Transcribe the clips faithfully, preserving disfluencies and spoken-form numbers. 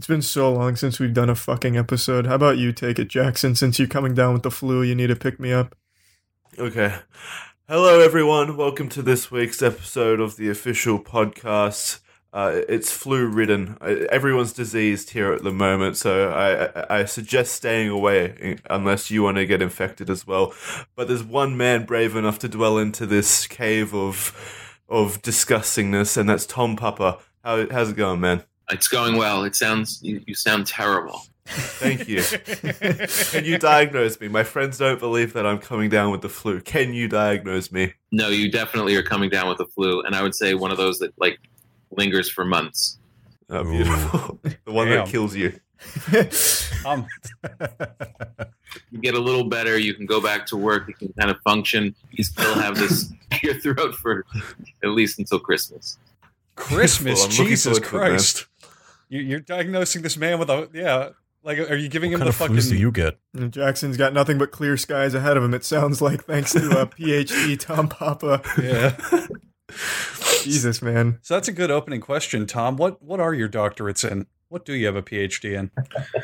It's been so long since we've done a fucking episode. How about you take it, Jackson? Since you're coming down with the flu, you need to pick me up. Okay. Hello, everyone. Welcome to this week's episode of the official podcast. Uh, it's flu-ridden. Everyone's diseased here at the moment, so I, I suggest staying away unless you want to get infected as well. But there's one man brave enough to dwell into this cave of of disgustingness, and that's Tom Papa. How, how's it going, man? It's going well. It sounds you, you sound terrible. Thank you. Can you diagnose me? My friends don't believe that I'm coming down with the flu. Can you diagnose me? No, you definitely are coming down with the flu, and I would say one of those that like lingers for months. Oh, beautiful. The one Damn. that kills you. Um, You get a little better, you can go back to work, you can kind of function. You still have this in your throat for at least until Christmas. Christmas, Well, I'm looking Jesus forward to it, man. Christ! You, you're diagnosing this man with a yeah. Like, are you giving What him kind the of fucking? flus do you get? And Jackson's got nothing but clear skies ahead of him, it sounds like, thanks to uh, PhD Tom Papa. Yeah. Jesus, man. So that's a good opening question, Tom. What what are your doctorates in? What do you have a PhD in?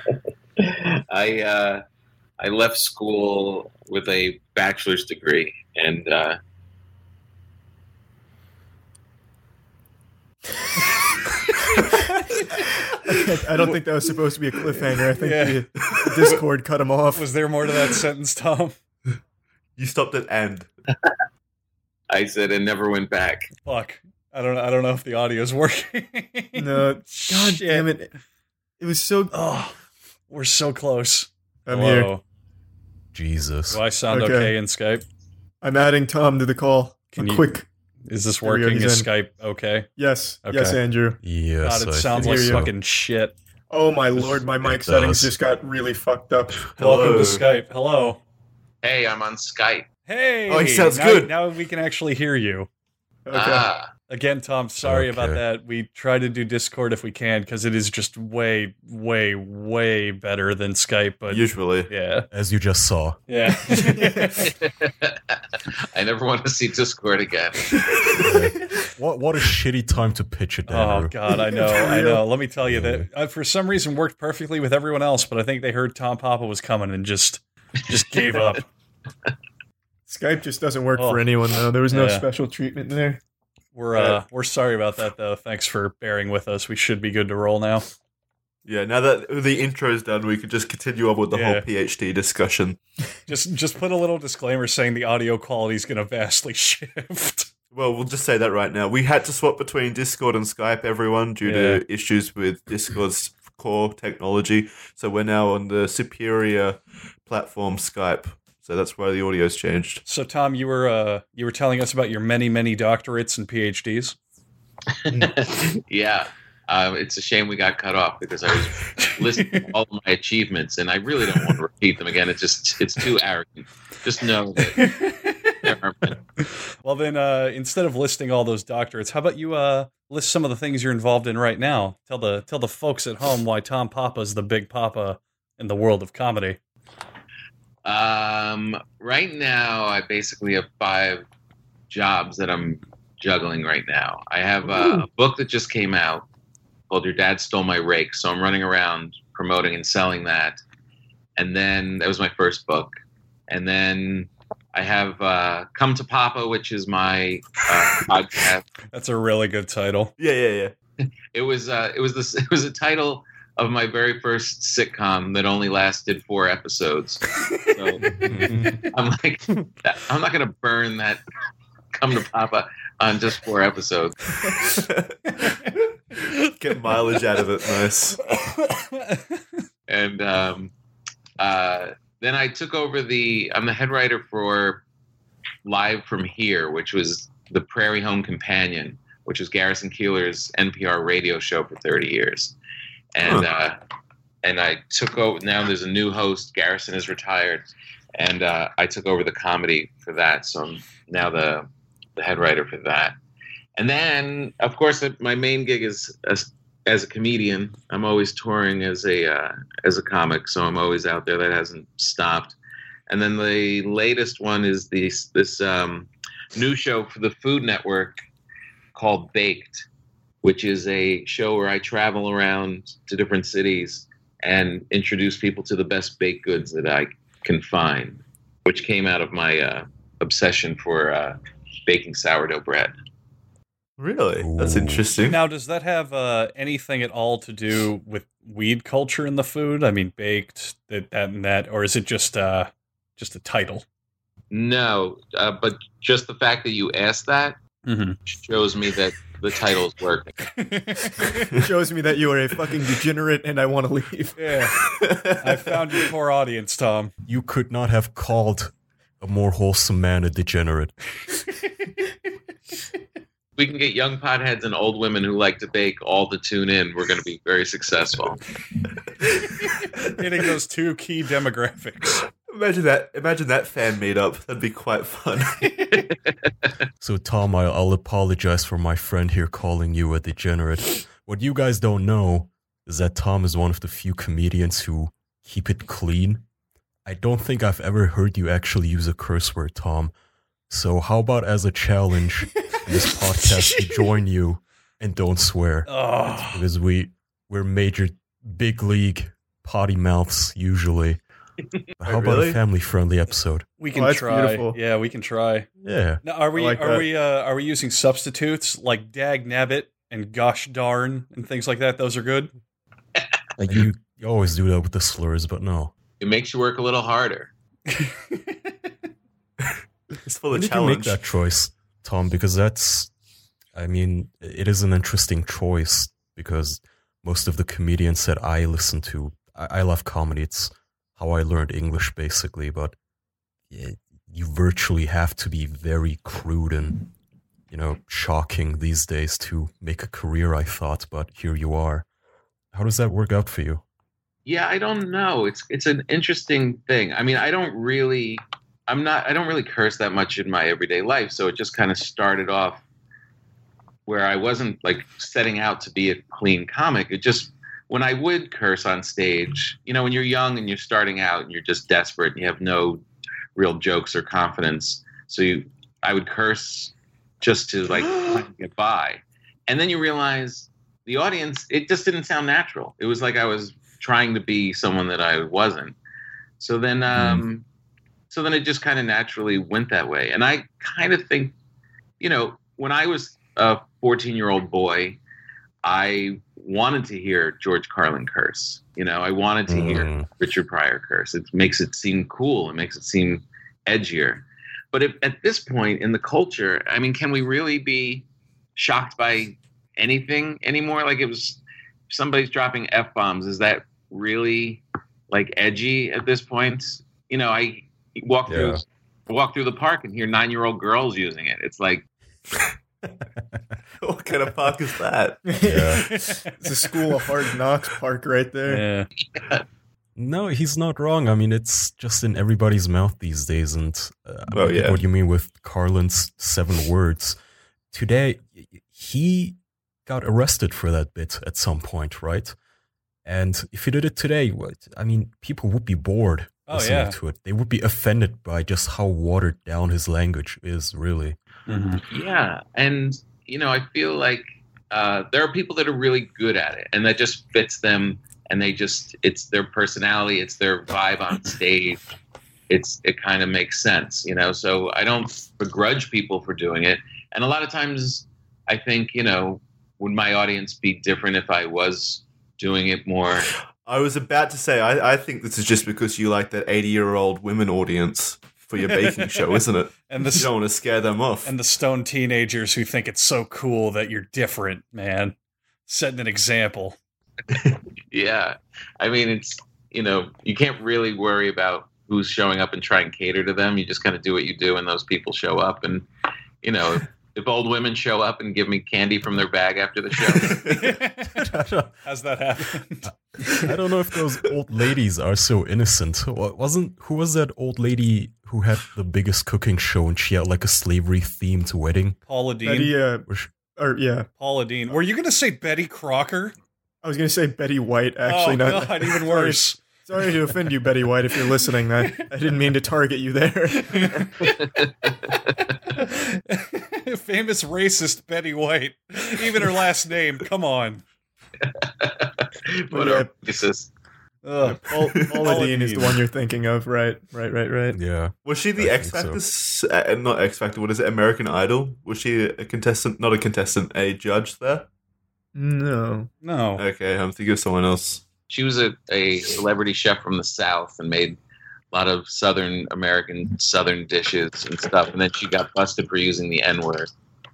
I uh, I left school with a bachelor's degree, and uh, I don't think that was supposed to be a cliffhanger. I think Yeah. the, the Discord cut him off. Was there more to that sentence, Tom? You stopped at "and." I said and never went back. Fuck. I don't. I don't know if the audio's working. No, God Shit. damn it. It was so... Oh, we're so close. I'm Hello. here. Jesus. Do I sound Okay. okay, in Skype? I'm adding Tom to the call. Can A you- quick... Is this There we go, working? he's Is in. Skype okay? Yes. Okay. Yes, Andrew. Yes. God, it I sounds think like so. fucking shit. Oh, my lord. My mic It settings does. just got really fucked up. Welcome Hello. to Skype. Hello. Hey, I'm on Skype. Hey. Oh, he sounds now, good. Now we can actually hear you. Okay. Ah, Again, Tom, sorry about Okay. that. We try to do Discord if we can because it is just way, way, way better than Skype. But Usually. yeah, As you just saw. yeah. I never want to see Discord again. What what a shitty time to pitch it, Oh Andrew. God, I know, For I real. know. Let me tell you that uh, for some reason worked perfectly with everyone else, but I think they heard Tom Papa was coming and just just gave up. Skype just doesn't work Oh. for anyone, though. There was no Yeah. special treatment there. We're uh, we're sorry about that though. Thanks for bearing with us. We should be good to roll now. Yeah, now that the intro's done, we could just continue on with the Yeah. whole PhD discussion. Just just put a little disclaimer saying the audio quality is going to vastly shift. Well, we'll just say that right now. We had to swap between Discord and Skype, everyone, due Yeah. to issues with Discord's core technology. So we're now on the superior platform Skype. So that's why the audio's changed. So Tom, you were uh, you were telling us about your many many doctorates and PhDs. Yeah, um, it's a shame we got cut off because I was listing all of my achievements, and I really don't want to repeat them again. It's just it's too arrogant. Just know that there are many. Well, then, uh, instead of listing all those doctorates, how about you uh, list some of the things you're involved in right now? Tell the tell the folks at home why Tom Papa's the big papa in the world of comedy. Um, right now, I basically have five jobs that I'm juggling right now. I have a, a book that just came out called Your Dad Stole My Rake, so I'm running around promoting and selling that. And then that was my first book. And then I have uh, Come to Papa, which is my uh, podcast. That's a really good title. Yeah, yeah, yeah. It was uh, it was this it was a title of my very first sitcom that only lasted four episodes. So I'm like, I'm not gonna burn that Come to Papa on just four episodes. Get mileage out of it, nice. And um, uh, then I took over the. I'm the head writer for Live from Here, which was the Prairie Home Companion, which was Garrison Keillor's N P R radio show for thirty years. And uh, and I took over. Now there's a new host. Garrison is retired, and uh, I took over the comedy for that. So I'm now the the head writer for that. And then, of course, my main gig is as, as a comedian. I'm always touring as a uh, as a comic, so I'm always out there. That hasn't stopped. And then the latest one is this this um, new show for the Food Network called Baked. which is a show where I travel around to different cities and introduce people to the best baked goods that I can find, which came out of my uh, obsession for uh, baking sourdough bread. Really? That's Ooh. interesting. Now, does that have uh, anything at all to do with weed culture in the food? I mean, baked, that, that and that, or is it just uh, just a title? No, uh, but just the fact that you asked that Mm-hmm. shows me that the title's working. It shows me that you are a fucking degenerate and I want to leave. Yeah, I found your core audience, Tom. You could not have called a more wholesome man a degenerate. We can get young potheads and old women who like to bake all to tune in. We're going to be very successful. Hitting those two key demographics. Imagine that. Imagine that fan meetup. That'd be quite fun. So, Tom, I'll, I'll apologize for my friend here calling you a degenerate. What you guys don't know is that Tom is one of the few comedians who keep it clean. I don't think I've ever heard you actually use a curse word, Tom. So how about as a challenge in this podcast, we join you and don't swear. Oh. Because we, we're major big league potty mouths usually. But how Oh, about really? a family-friendly episode? We can Oh, that's try. beautiful. Yeah, we can try. Yeah. Now, are we I like are that. we uh, are we using substitutes like dag nabbit and gosh darn and things like that? Those are good. Like you, you always do that with the slurs, but no. It makes you work a little harder. It's for When the did you make challenge. that choice, Tom? Because that's, I mean, it is an interesting choice because most of the comedians that I listen to, I, I love comedy. It's how I learned English, basically. But yeah, you virtually have to be very crude and, you know, shocking these days to make a career, I thought. But here you are. How does that work out for you? Yeah, I don't know. It's it's an interesting thing. I mean, I don't really I'm not I don't really curse that much in my everyday life, so it just kind of started off where I wasn't like setting out to be a clean comic. It just when I would curse on stage, you know, when you're young and you're starting out and you're just desperate and you have no real jokes or confidence, so you I would curse just to like get by. And then you realize the audience, it just didn't sound natural. It was like I was trying to be someone that I wasn't. So then, um, mm. so then it just kind of naturally went that way. And I kind of think, you know, when I was a fourteen-year-old boy, I wanted to hear George Carlin curse. You know, I wanted to mm. hear Richard Pryor curse. It makes it seem cool. It makes it seem edgier. But if, at this point in the culture, I mean, can we really be shocked by anything anymore? Like, it was somebody's dropping F-bombs. Is that really like edgy at this point? You know, I walk through yeah. walk through the park and hear nine-year-old girls using it. It's like, what kind of park is that? Yeah. It's a School of Hard Knocks park right there. Yeah. yeah. No, he's not wrong. I mean, it's just in everybody's mouth these days. And uh, oh, I yeah. get what you mean with Carlin's seven words. Today, he got arrested for that bit at some point, right? And if he did it today, what I mean, people would be bored oh, listening yeah. to it. They would be offended by just how watered down his language is, really. Mm-hmm. Yeah, and you know, I feel like uh, there are people that are really good at it, and that just fits them, and they just it's their personality, it's their vibe on stage. It's it kind of makes sense, you know. So I don't begrudge people for doing it, and a lot of times I think, you know, would my audience be different if I was doing it more? I was about to say, I, I think this is just because you like that eighty-year-old women audience for your baking show, isn't it? And the, you don't want to scare them off. And the stone teenagers who think it's so cool that you're different, man. Setting an example. Yeah. I mean, it's, you know, you can't really worry about who's showing up and try and cater to them. You just kind of do what you do, and those people show up. And, you know, if, if old women show up and give me candy from their bag after the show. Has that happened? I don't know if those old ladies are so innocent. Wasn't who was that old lady who had the biggest cooking show and she had like a slavery themed wedding? Paula Dean. Betty, uh, or yeah, Paula Dean. Were you going to say Betty Crocker? I was going to say Betty White. Actually, oh, not God, even worse. Sorry, sorry to offend you, Betty White, if you're listening. I, I didn't mean to target you there. Famous racist Betty White. Even her last name. Come on. What Yeah. a racist. Ugh. Paul, Paula Dean is the Dean. one you're thinking of, right? Right, right, right. Yeah. Was she the I X think so. Factor? s- Uh, not X Factor. What is it? American Idol? Was she a contestant? Not a contestant. A judge there. No. No. Okay, I'm thinking of someone else. She was a, a celebrity chef from the South and made a lot of Southern American Southern dishes and stuff. And then she got busted for using the N word.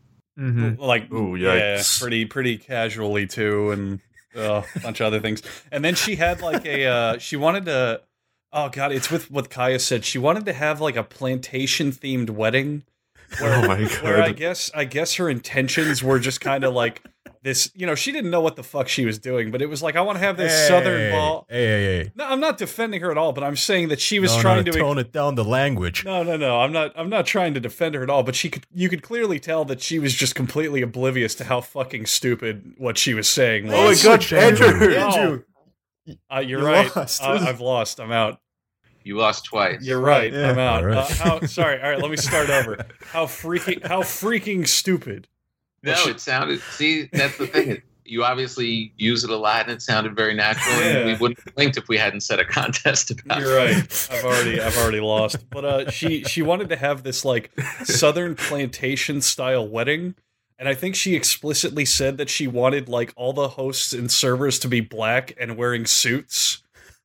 hmm Like, Ooh, yeah, yikes. pretty, pretty casually too, and uh, a bunch of other things. And then she had like a, uh, she wanted to, oh god, it's with what Kaya said. She wanted to have like a plantation themed wedding. Oh my Where I god! guess, I guess her intentions were just kind of like this. You know, she didn't know what the fuck she was doing, but it was like, I want to have this Hey, Southern ball. Hey, hey, hey. No, I'm not defending her at all, but I'm saying that she was no, trying no, to. tone it down the language. No, no, no. I'm not. I'm not trying to defend her at all. But she could. You could clearly tell that she was just completely oblivious to how fucking stupid what she was saying Oh my was. god, Andrew! Andrew, Uh, you're You right. lost. Uh, I've lost. I'm out. You lost twice. You're right. Yeah. I'm out. All right. Uh, how, sorry. All right. Let me start over. How freaking. How freaking stupid. No, it sounded. See, that's the thing. You obviously use it a lot, and it sounded very natural. Yeah. And we wouldn't have linked if we hadn't set a contest about You're it. right. I've already. I've already lost. But uh, she she wanted to have this like Southern plantation style wedding. And I think she explicitly said that she wanted like all the hosts and servers to be black and wearing suits.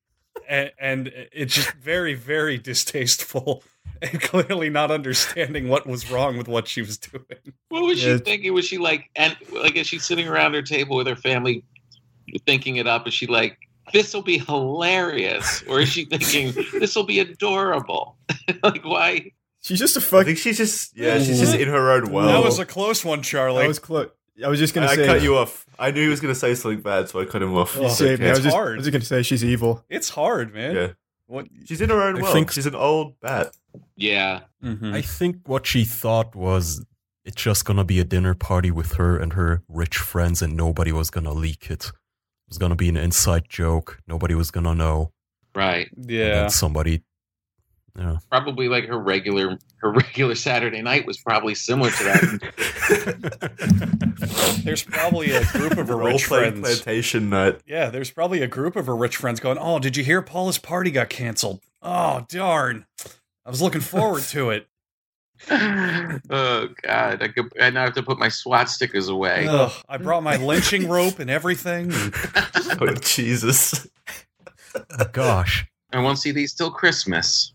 And, and it's just very, very distasteful and clearly not understanding what was wrong with what she was doing. What was Yeah. she thinking? Was she like, and like, is she sitting around her table with her family, thinking it up? Is she like, this will be hilarious, or is she thinking this will be adorable? Like, why? she's just a I fuck. think she's just yeah, she's just in her own world. That was a close one, Charlie. I was close. I was just gonna I, I say. cut you off. I knew he was going to say something bad, so I cut him off. You You It's saved me. I okay. was just, I hard. was just gonna say she's evil. It's hard, man. Yeah, What? she's in her own I world. think- She's an old bat. Yeah, Mhm. I think what she thought was it's just gonna be a dinner party with her and her rich friends, and nobody was gonna leak it. It was gonna be an inside joke. Nobody was gonna know. right. And Yeah. then somebody. Yeah. Probably like her regular her regular Saturday night was probably similar to that. There's probably a group of her Role rich playing friends. plantation night. Yeah, there's probably a group of her rich friends going, "Oh, did you hear Paula's party got canceled? Oh, darn. I was looking forward to it." Oh God, I could. I now have to put my SWAT stickers away. Ugh, I brought my lynching rope and everything. Oh Jesus! Oh, gosh. I won't see these till Christmas.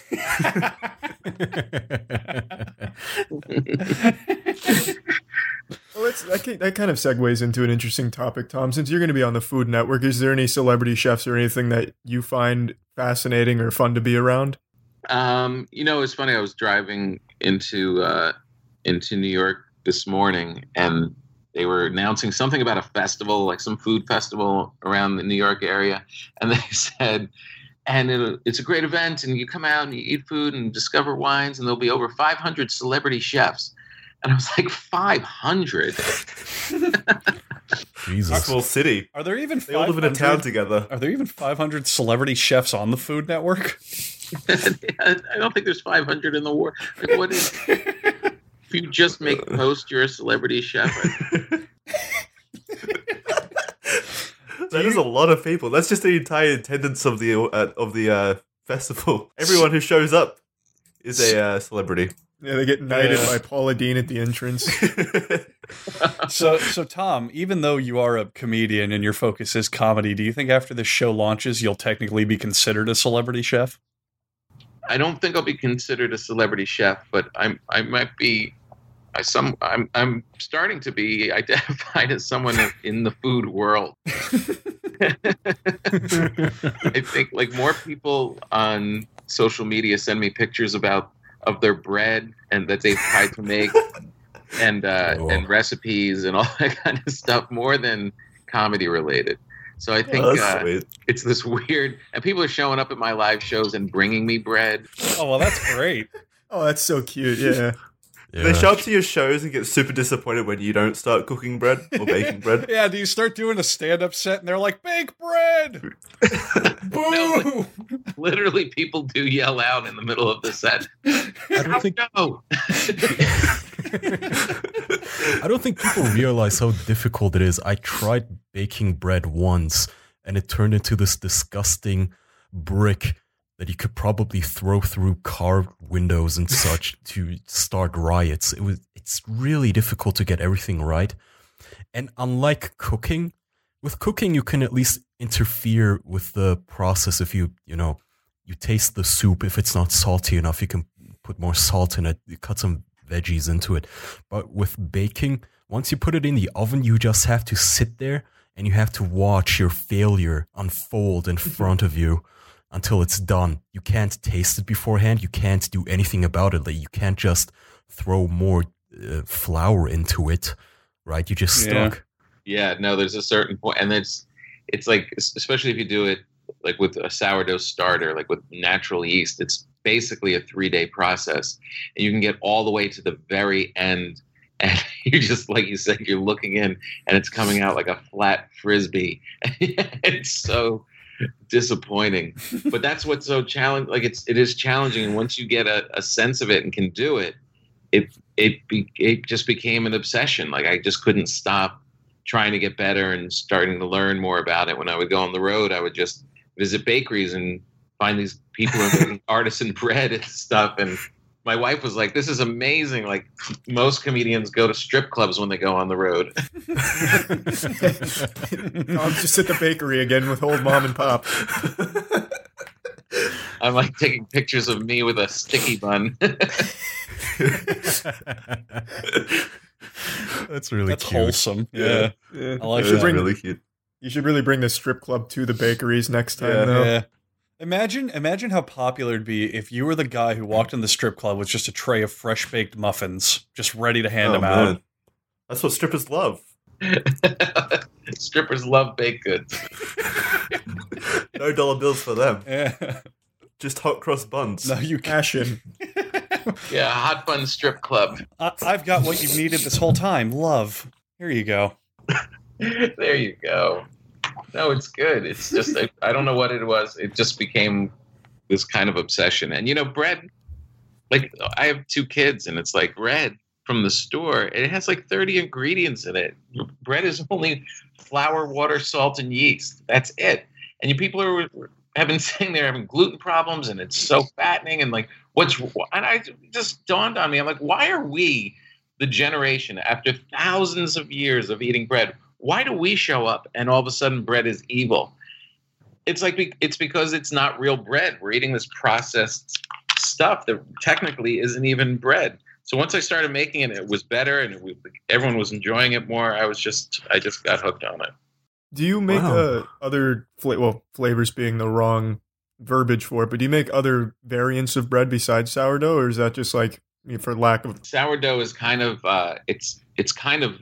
Well, that's, that, ki- that kind of segues into an interesting topic, Tom. Since you're going to be on the Food Network, is there any celebrity chefs or anything that you find fascinating or fun to be around? Um, you know, it's funny. I was driving into uh, into New York this morning, and they were announcing something about a festival, like some food festival around the New York area, and they said, and it, it's a great event, and you come out and you eat food and discover wines, and there'll be over five hundred celebrity chefs. And I was like, five hundred? Jesus. Small city. Are there even They all live in a town five hundred together. Are there even five hundred celebrity chefs on the Food Network? I don't think there's five hundred in the world. Like, what is? If you just make a post, you're a celebrity chef. That is a lot of people. That's just the entire attendance of the uh, of the uh, festival. Everyone who shows up is a uh, celebrity. Yeah, they get knighted Yeah. by Paula Dean at the entrance. So, so Tom, even though you are a comedian and your focus is comedy, do you think after this show launches, you'll technically be considered a celebrity chef? I don't think I'll be considered a celebrity chef, but I'm I might be. I some I'm I'm starting to be identified as someone in the food world. I think like more people on social media send me pictures about of their bread and that they've tried to make and uh, Oh. and recipes and all that kind of stuff more than comedy related. So I think Oh, that's uh, sweet. it's this weird, and people are showing up at my live shows and bringing me bread. Oh, well, that's great. Oh, that's so cute. Yeah. Yeah. They show up to your shows and get super disappointed when you don't start cooking bread or baking bread. Yeah, do you start doing a stand-up set and they're like, bake bread? Boo! No, Literally, people do yell out in the middle of the set. I don't think No. I don't think people realize how difficult it is. I tried baking bread once, and it turned into this disgusting brick that you could probably throw through car windows and such to start riots. It was it's really difficult to get everything right. And unlike cooking, with cooking you can at least interfere with the process. If you, you know, you taste the soup, if it's not salty enough, you can put more salt in it, you cut some veggies into it. But with baking, once you put it in the oven, you just have to sit there and you have to watch your failure unfold in front of you until it's done. You can't taste it beforehand. You can't do anything about it. Like, you can't just throw more uh, flour into it, right? You just Yeah. stuck. Yeah, no, there's a certain point, and it's it's like, especially if you do it like with a sourdough starter, like with natural yeast, it's basically a three day process, and you can get all the way to the very end, and you're just, like you said, you're looking in, and it's coming out like a flat frisbee. It's so disappointing, but that's what's so challenging. Like, it's it is challenging, and once you get a, a sense of it and can do it, it it be, it just became an obsession. Like, I just couldn't stop trying to get better and starting to learn more about it. When I would go on the road, I would just visit bakeries and find these people who are making artisan bread and stuff. And my wife was like, "This is amazing. Like, most comedians go to strip clubs when they go on the road." I'm just at the bakery again with old mom and pop. I'm like taking pictures of me with a sticky bun. That's really That's cute. wholesome. Yeah. Yeah. I like you, should that. bring, really cute. you should really bring the strip club to the bakeries next time, Yeah. though. Yeah. Imagine imagine how popular it'd be if you were the guy who walked in the strip club with just a tray of fresh baked muffins, just ready to hand Oh, them out. man. That's what strippers love. Strippers love baked goods. No dollar bills for them. Yeah. Just hot cross buns. No, you can't. Passion. Yeah, hot bun strip club. I, I've got what you've needed this whole time. Love. Here you go. There you go. No, it's good. It's just, I, I don't know what it was. It just became this kind of obsession. And, you know, bread, like, I have two kids, and it's like bread from the store. It has like thirty ingredients in it. Bread is only flour, water, salt, and yeast. That's it. And you people are have been saying they're having gluten problems, and it's so fattening, and like, what's, and I it just dawned on me. I'm like, why are we, the generation, after thousands of years of eating bread, why do we show up and all of a sudden bread is evil? It's like, it's because it's not real bread. We're eating this processed stuff that technically isn't even bread. So once I started making it, it was better, and it was, everyone was enjoying it more. I was just, I just got hooked on it. Do you make Wow. uh, other, fla- well, flavors being the wrong verbiage for it, but do you make other variants of bread besides sourdough, or is that just like, I mean, for lack of... Sourdough is kind of, uh, it's, it's kind of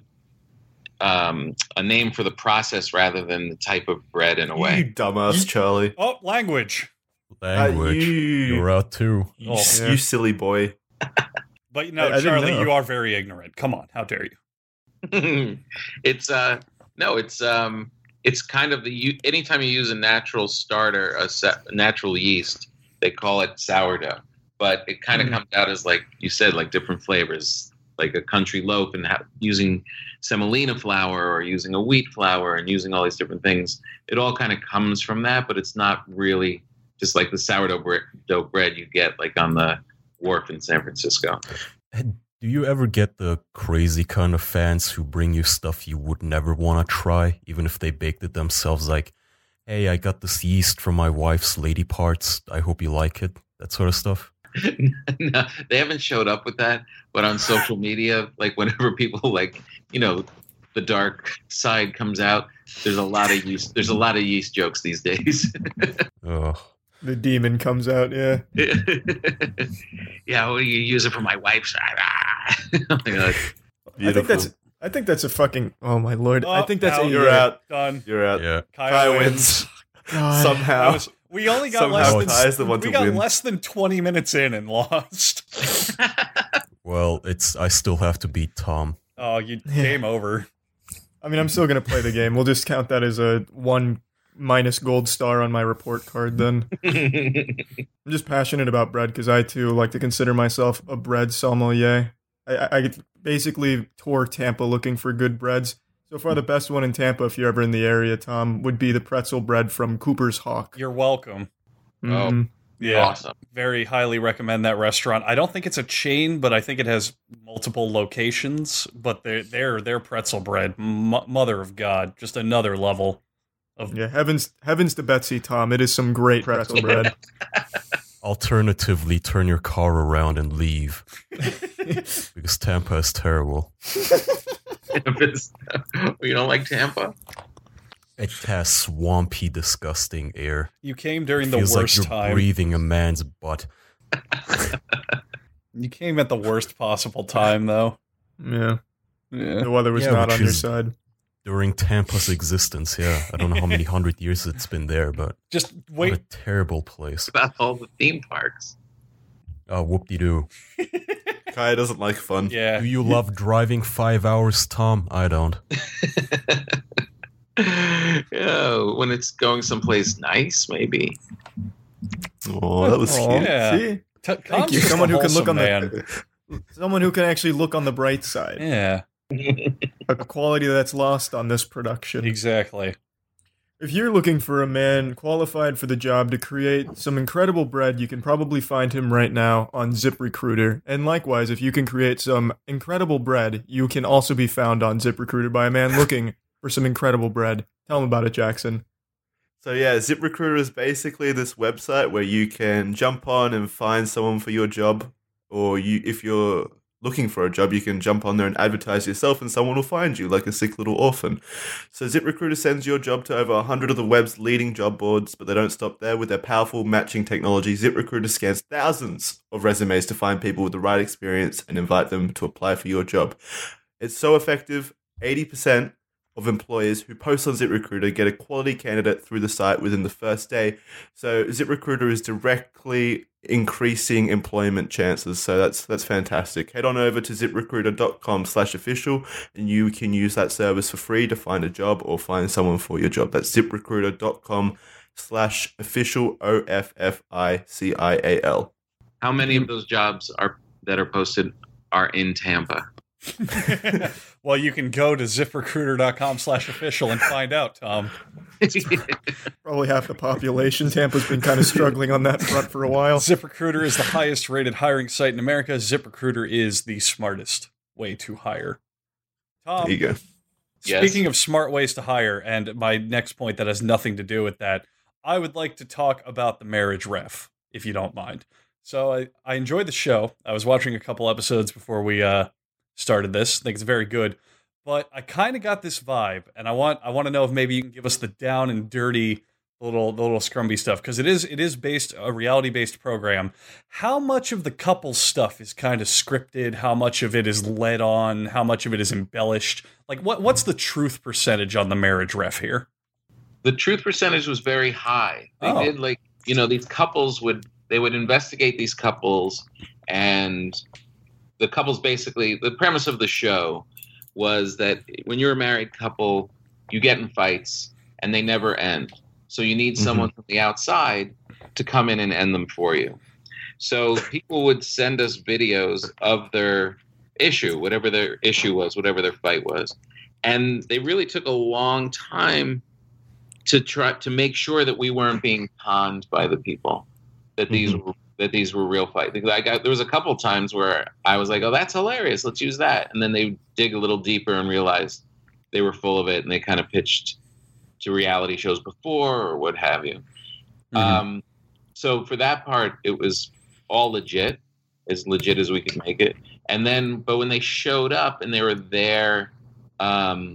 um, a name for the process rather than the type of bread in a You way. dumbass, Charlie. Oh, language. Language. Uh, you, You're out too. you, Oh, s- yeah. you silly boy. But no, I- I didn't Charlie, know. you are very ignorant. Come on. How dare you? It's, uh, no, it's, um, it's kind of the, you, anytime you use a natural starter, a, sa- natural yeast, they call it sourdough. But it kind of Mm. comes out as, like you said, like different flavors, like a country loaf, and ha- using semolina flour or using a wheat flour and using all these different things. It all kind of comes from that, but it's not really just like the sourdough bre- dough bread you get like on the wharf in San Francisco. Do you ever get the crazy kind of fans who bring you stuff you would never want to try, even if they baked it themselves? Like, hey, I got this yeast from my wife's lady parts. I hope you like it. That sort of stuff. No, they haven't showed up with that, but on social media, like whenever people like, you know, the dark side comes out, there's a lot of yeast. There's a lot of yeast jokes these days. Ugh. The demon comes out, yeah. Yeah, well, you use it for my wife's. Like, I think Beautiful. that's I think that's a fucking, oh my lord. I Oh, think that's now a You're yeah. out. Done. You're out. Yeah. Kyle, Kyle wins. wins. God. That Somehow. was- we only got Somehow less than Ty's the one we to got win. less than twenty minutes in and lost. Well, it's I still have to beat Tom. Oh, you Yeah. game over. I mean, I'm still going to play the game. We'll just count that as a one minus gold star on my report card then. I'm just passionate about bread because I too like to consider myself a bread sommelier. I, I basically tour Tampa looking for good breads. So far, the best one in Tampa, if you're ever in the area, Tom, would be the pretzel bread from Cooper's Hawk. You're welcome. Mhm. Yeah, Awesome. very highly recommend that restaurant. I don't think it's a chain, but I think it has multiple locations. But their their their pretzel bread, m- mother of God, just another level of. Yeah, heavens, heavens to Betsy, Tom. It is some great pretzel bread. Alternatively, turn your car around and leave. Because Tampa is terrible. You don't like Tampa? It has swampy, disgusting air. You came during the Feels worst like you're time. breathing a man's butt. You came at the worst possible time, though. Yeah, Yeah. the weather was Yeah, not which on your is- side. During Tampa's existence, yeah. I don't know how many hundred years it's been there, but Just what wait. a terrible place. About all the theme parks. Oh, whoop-de-doo. Kai doesn't like fun. Yeah. Do you love driving five hours, Tom? I don't. Yeah, when it's going someplace nice, maybe. Oh, that was Aw, cute. Yeah. See? T- Thank Tom's you. just a Someone who can look wholesome on man. the someone who can actually look on the bright side. Yeah, A quality that's lost on this production. exactly. If you're looking for a man qualified for the job to create some incredible bread, you can probably find him right now on ZipRecruiter. And likewise, if you can create some incredible bread, you can also be found on ZipRecruiter by a man looking for some incredible bread. Tell him about it, Jackson. So yeah, ZipRecruiter is basically this website where you can jump on and find someone for your job, or you, if you're looking for a job, you can jump on there and advertise yourself, and someone will find you like a sick little orphan. So ZipRecruiter sends your job to over one hundred of the web's leading job boards, but they don't stop there. With their powerful matching technology, ZipRecruiter scans thousands of resumes to find people with the right experience and invite them to apply for your job. It's so effective, eighty percent of employers who post on ZipRecruiter get a quality candidate through the site within the first day. So ZipRecruiter is directly increasing employment chances. So that's that's fantastic. Head on over to ziprecruiter.com slash official and you can use that service for free to find a job or find someone for your job. That's ziprecruiter.com slash official, O F F I C I A L. How many of those jobs are that are posted are in Tampa? Well, you can go to ziprecruiter.com slash official and find out, Tom. Probably half the population. Tampa's been kind of struggling on that front for a while. ZipRecruiter is the highest rated hiring site in America. ZipRecruiter is the smartest way to hire. Tom, There you go. Yes. speaking of smart ways to hire, and my next point that has nothing to do with that, I would like to talk about the marriage ref, if you don't mind. So I, I enjoyed the show. I was watching a couple episodes before we uh, started this. I think it's very good. But I kind of got this vibe, and I want I want to know if maybe you can give us the down and dirty little the little scrumby stuff, because it is it is based a reality based program. How much of the couple stuff is kind of scripted? How much of it is led on? How much of it is embellished? Like what what's the truth percentage on the marriage ref here? The truth percentage was very high. They Oh. did like, you know, these couples would they would investigate these couples, and the couples basically, the premise of the show was that when you're a married couple, you get in fights and they never end. So you need Mhm. someone from the outside to come in and end them for you. So people would send us videos of their issue, whatever their issue was, whatever their fight was. And they really took a long time to try to make sure that we weren't being conned by the people, that these were, that these were real fights. Because I got there was a couple times where I was like, "Oh, that's hilarious. Let's use that," and then they dig a little deeper and realize they were full of it, and they kind of pitched to reality shows before or what have you. Mhm. Um, so for that part, it was all legit, as legit as we could make it. And then, but when they showed up and they were there. Um,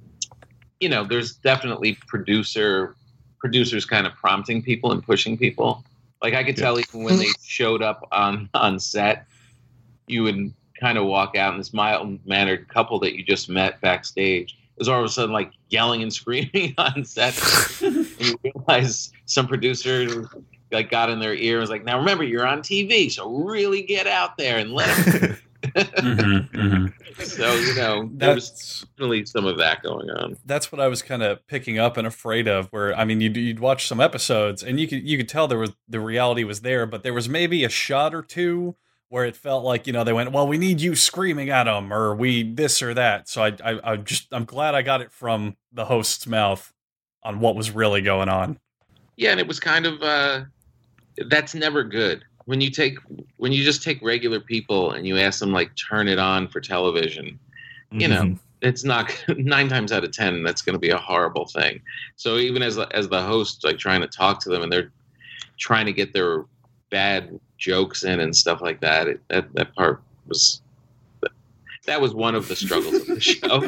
you know, there's definitely producer producers kind of prompting people and pushing people. Like I could tell even when they showed up on, on set, you would kind of walk out, and this mild-mannered couple that you just met backstage was all of a sudden like yelling and screaming on set. And you realize some producer like got in their ear and was like, "Now remember, you're on T V, so really get out there and let them." Mm-hmm, mm-hmm. So, you know, there was That's definitely some of that going on. that's what I was kind of picking up and afraid of. Where I mean, you'd, you'd watch some episodes and you could you could tell there was the reality was there, but there was maybe a shot or two where it felt like, you know, they went, well, we need you screaming at them, or we this or that. So I, I, I just, I'm glad I got it from the host's mouth on what was really going on. Yeah, and it was kind of, uh, that's never good. When you take, when you just take regular people and you ask them, like, turn it on for television, you know, Mhm. it's not, nine times out of ten, that's going to be a horrible thing. So even as, as the host, like, trying to talk to them and they're trying to get their bad jokes in and stuff like that, it, that, that part was, that was one of the struggles of the show.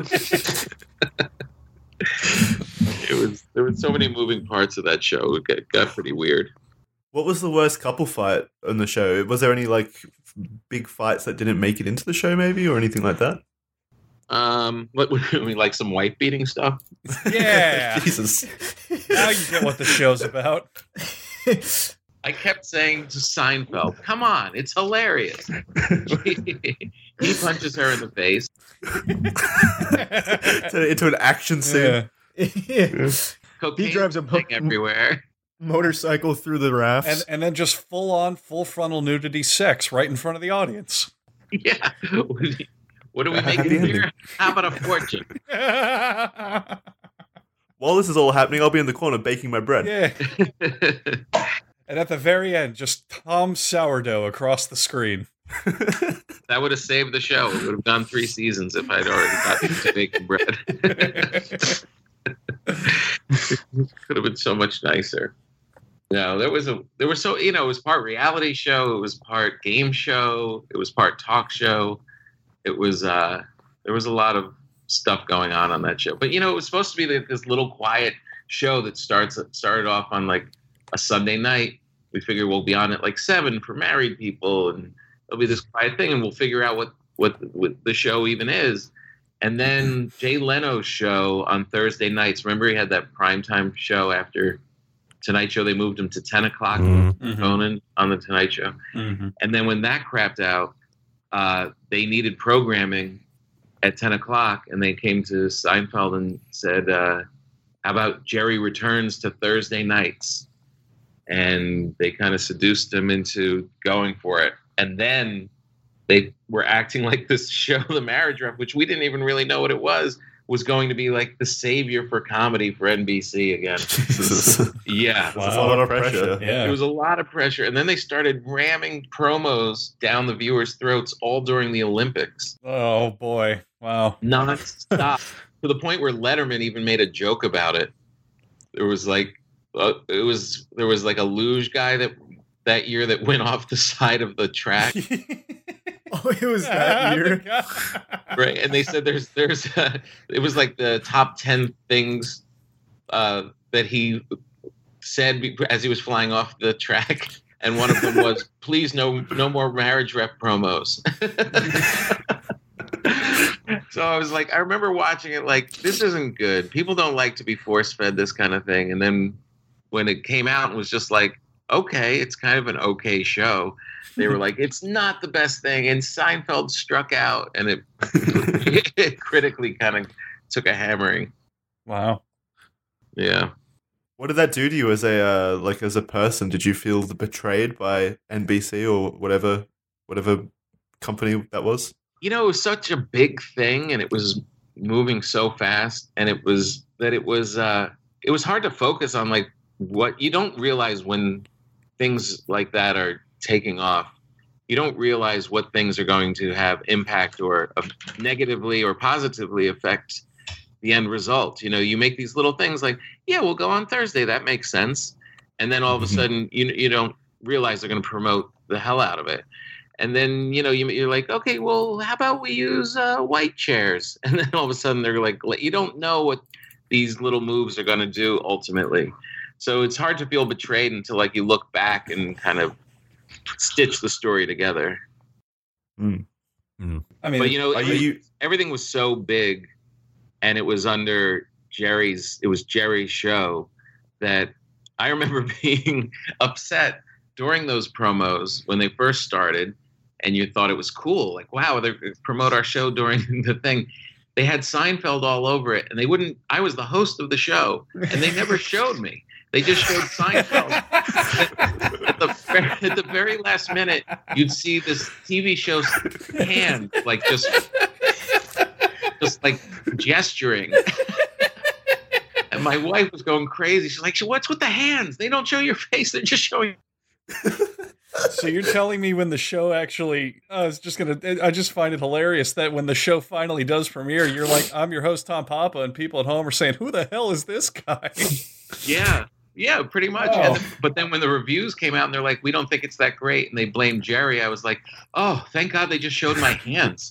It was, there were so many moving parts of that show. It got, got pretty weird. What was the worst couple fight on the show? Was there any like big fights that didn't make it into the show, maybe, or anything like that? Um, what I mean, like some wife beating stuff. Yeah. Jesus. Now you get what the show's about. I kept saying to Seinfeld, "Come on, it's hilarious." He punches her in the face. Turn it into an action scene. Yeah. Cocaine He drives a thing everywhere. motorcycle through the rafts. And and then just full on, full frontal nudity sex right in front of the audience. Yeah. What do we make Happy here? ending. How about a fortune? While this is all happening, I'll be in the corner baking my bread. Yeah. And at the very end, just Tom Sourdough across the screen. That would have saved the show. It would have done three seasons if I'd already gotten to baking bread. Could have been so much nicer. No, there was a there was so you know it was part reality show, it was part game show, it was part talk show. It was uh, there was a lot of stuff going on on that show. But you know, it was supposed to be like this little quiet show that starts started off on like a Sunday night. We figure we'll be on at like seven for married people, and it'll be this quiet thing, and we'll figure out what what, what the show even is. And then Jay Leno's show on Thursday nights. Remember, he had that primetime show after Tonight Show. They moved him to ten o'clock. Mhm. Conan on the Tonight Show. Mm-hmm. And then when that crapped out, uh, they needed programming at ten o'clock, and they came to Seinfeld and said, uh, how about Jerry returns to Thursday nights? And they kind of seduced him into going for it. And then they were acting like this show, The Marriage Rep, which we didn't even really know what it was, was going to be like the savior for comedy for N B C again. Jesus. Yeah. That's a lot of pressure. Yeah. It was a lot of pressure. And then they started ramming promos down the viewers' throats all during the Olympics. Oh, boy. Wow. Non-stop. To the point where Letterman even made a joke about it. There was like, uh, it was, there was like a luge guy that, that year that went off the side of the track. Oh, it was that year. Right. And they said there's, there's, uh, it was like the top ten things uh, that he said be- as he was flying off the track. And one of them was, please no, no more Marriage Rep promos. So I was like, I remember watching it like, this isn't good. People don't like to be force-fed this kind of thing. And then when it came out, it was just like, okay, it's kind of an okay show. They were like, it's not the best thing. And Seinfeld struck out, and it, it critically kind of took a hammering. Wow. Yeah. What did that do to you as a uh, like as a person? Did you feel betrayed by N B C or whatever whatever company that was? You know, it was such a big thing, and it was moving so fast, and it was that it was uh, it was hard to focus on like what you don't realize when things like that are taking off. You don't realize what things are going to have impact or uh, negatively or positively affect the end result. You know, you make these little things like, yeah, we'll go on Thursday. That makes sense. And then all of a sudden, you you don't realize they're going to promote the hell out of it. And then, you know, you, you're like, okay, well, how about we use uh, white chairs? And then all of a sudden they're like, you don't know what these little moves are going to do ultimately. So it's hard to feel betrayed until like you look back and kind of stitch the story together. Mm. Mm. I mean, But, you know, Are every- you? everything was so big, and it was under Jerry's, it was Jerry's show, that I remember being upset during those promos when they first started, and you thought it was cool. Like, wow, they promote our show during the thing. They had Seinfeld all over it, and they wouldn't, I was the host of the show, and they never showed me. They just showed Seinfeld. at, the very, at the very last minute, you'd see this T V show's hand, like just, just like gesturing. And my wife was going crazy. She's like, "What's with the hands? They don't show your face. They're just showing." So you're telling me when the show actually, I was just going to, I just find it hilarious that when the show finally does premiere, you're like, I'm your host, Tom Papa, and people at home are saying, who the hell is this guy? Yeah. Yeah, pretty much. Oh. And then, but then when the reviews came out and they're like, we don't think it's that great, and they blame Jerry, I was like, oh, thank God they just showed my hands.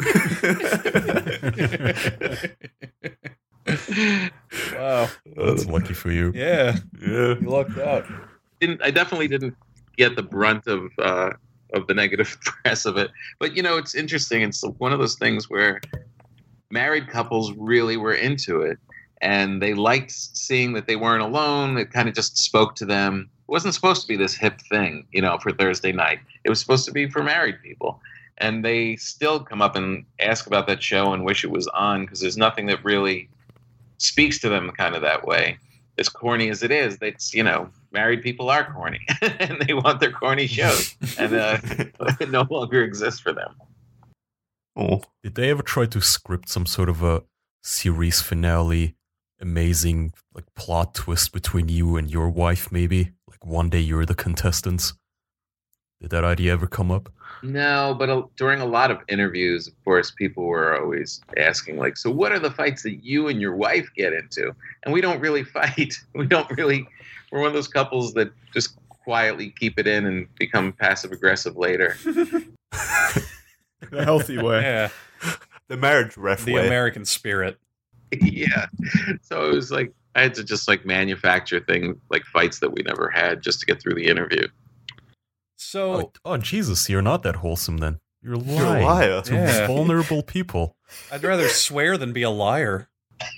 Wow. That's lucky for you. Yeah. Yeah. You lucked out. Didn't I definitely didn't get the brunt of uh, of the negative press of it. But, you know, it's interesting. It's one of those things where married couples really were into it. And they liked seeing that they weren't alone. It kind of just spoke to them. It wasn't supposed to be this hip thing, you know, for Thursday night. It was supposed to be for married people. And they still come up and ask about that show and wish it was on, because there's nothing that really speaks to them kind of that way. As corny as it is, that's, you know, married people are corny and they want their corny shows. And uh, it no longer exists for them. Oh. Did they ever try to script some sort of a series finale, amazing like plot twist between you and your wife, maybe? Like one day you're the contestants. Did that idea ever come up? No, but uh, during a lot of interviews, of course, people were always asking, like, so what are the fights that you and your wife get into? And we don't really fight. We don't really, we're one of those couples that just quietly keep it in and become passive aggressive later. In a healthy way. Yeah. The marriage ref The way. American spirit. Yeah. So it was like, I had to just like manufacture things like fights that we never had just to get through the interview. So, Oh, oh, Jesus, you're not that wholesome then. You're lying You're a liar. to Yeah. vulnerable people. I'd rather swear than be a liar.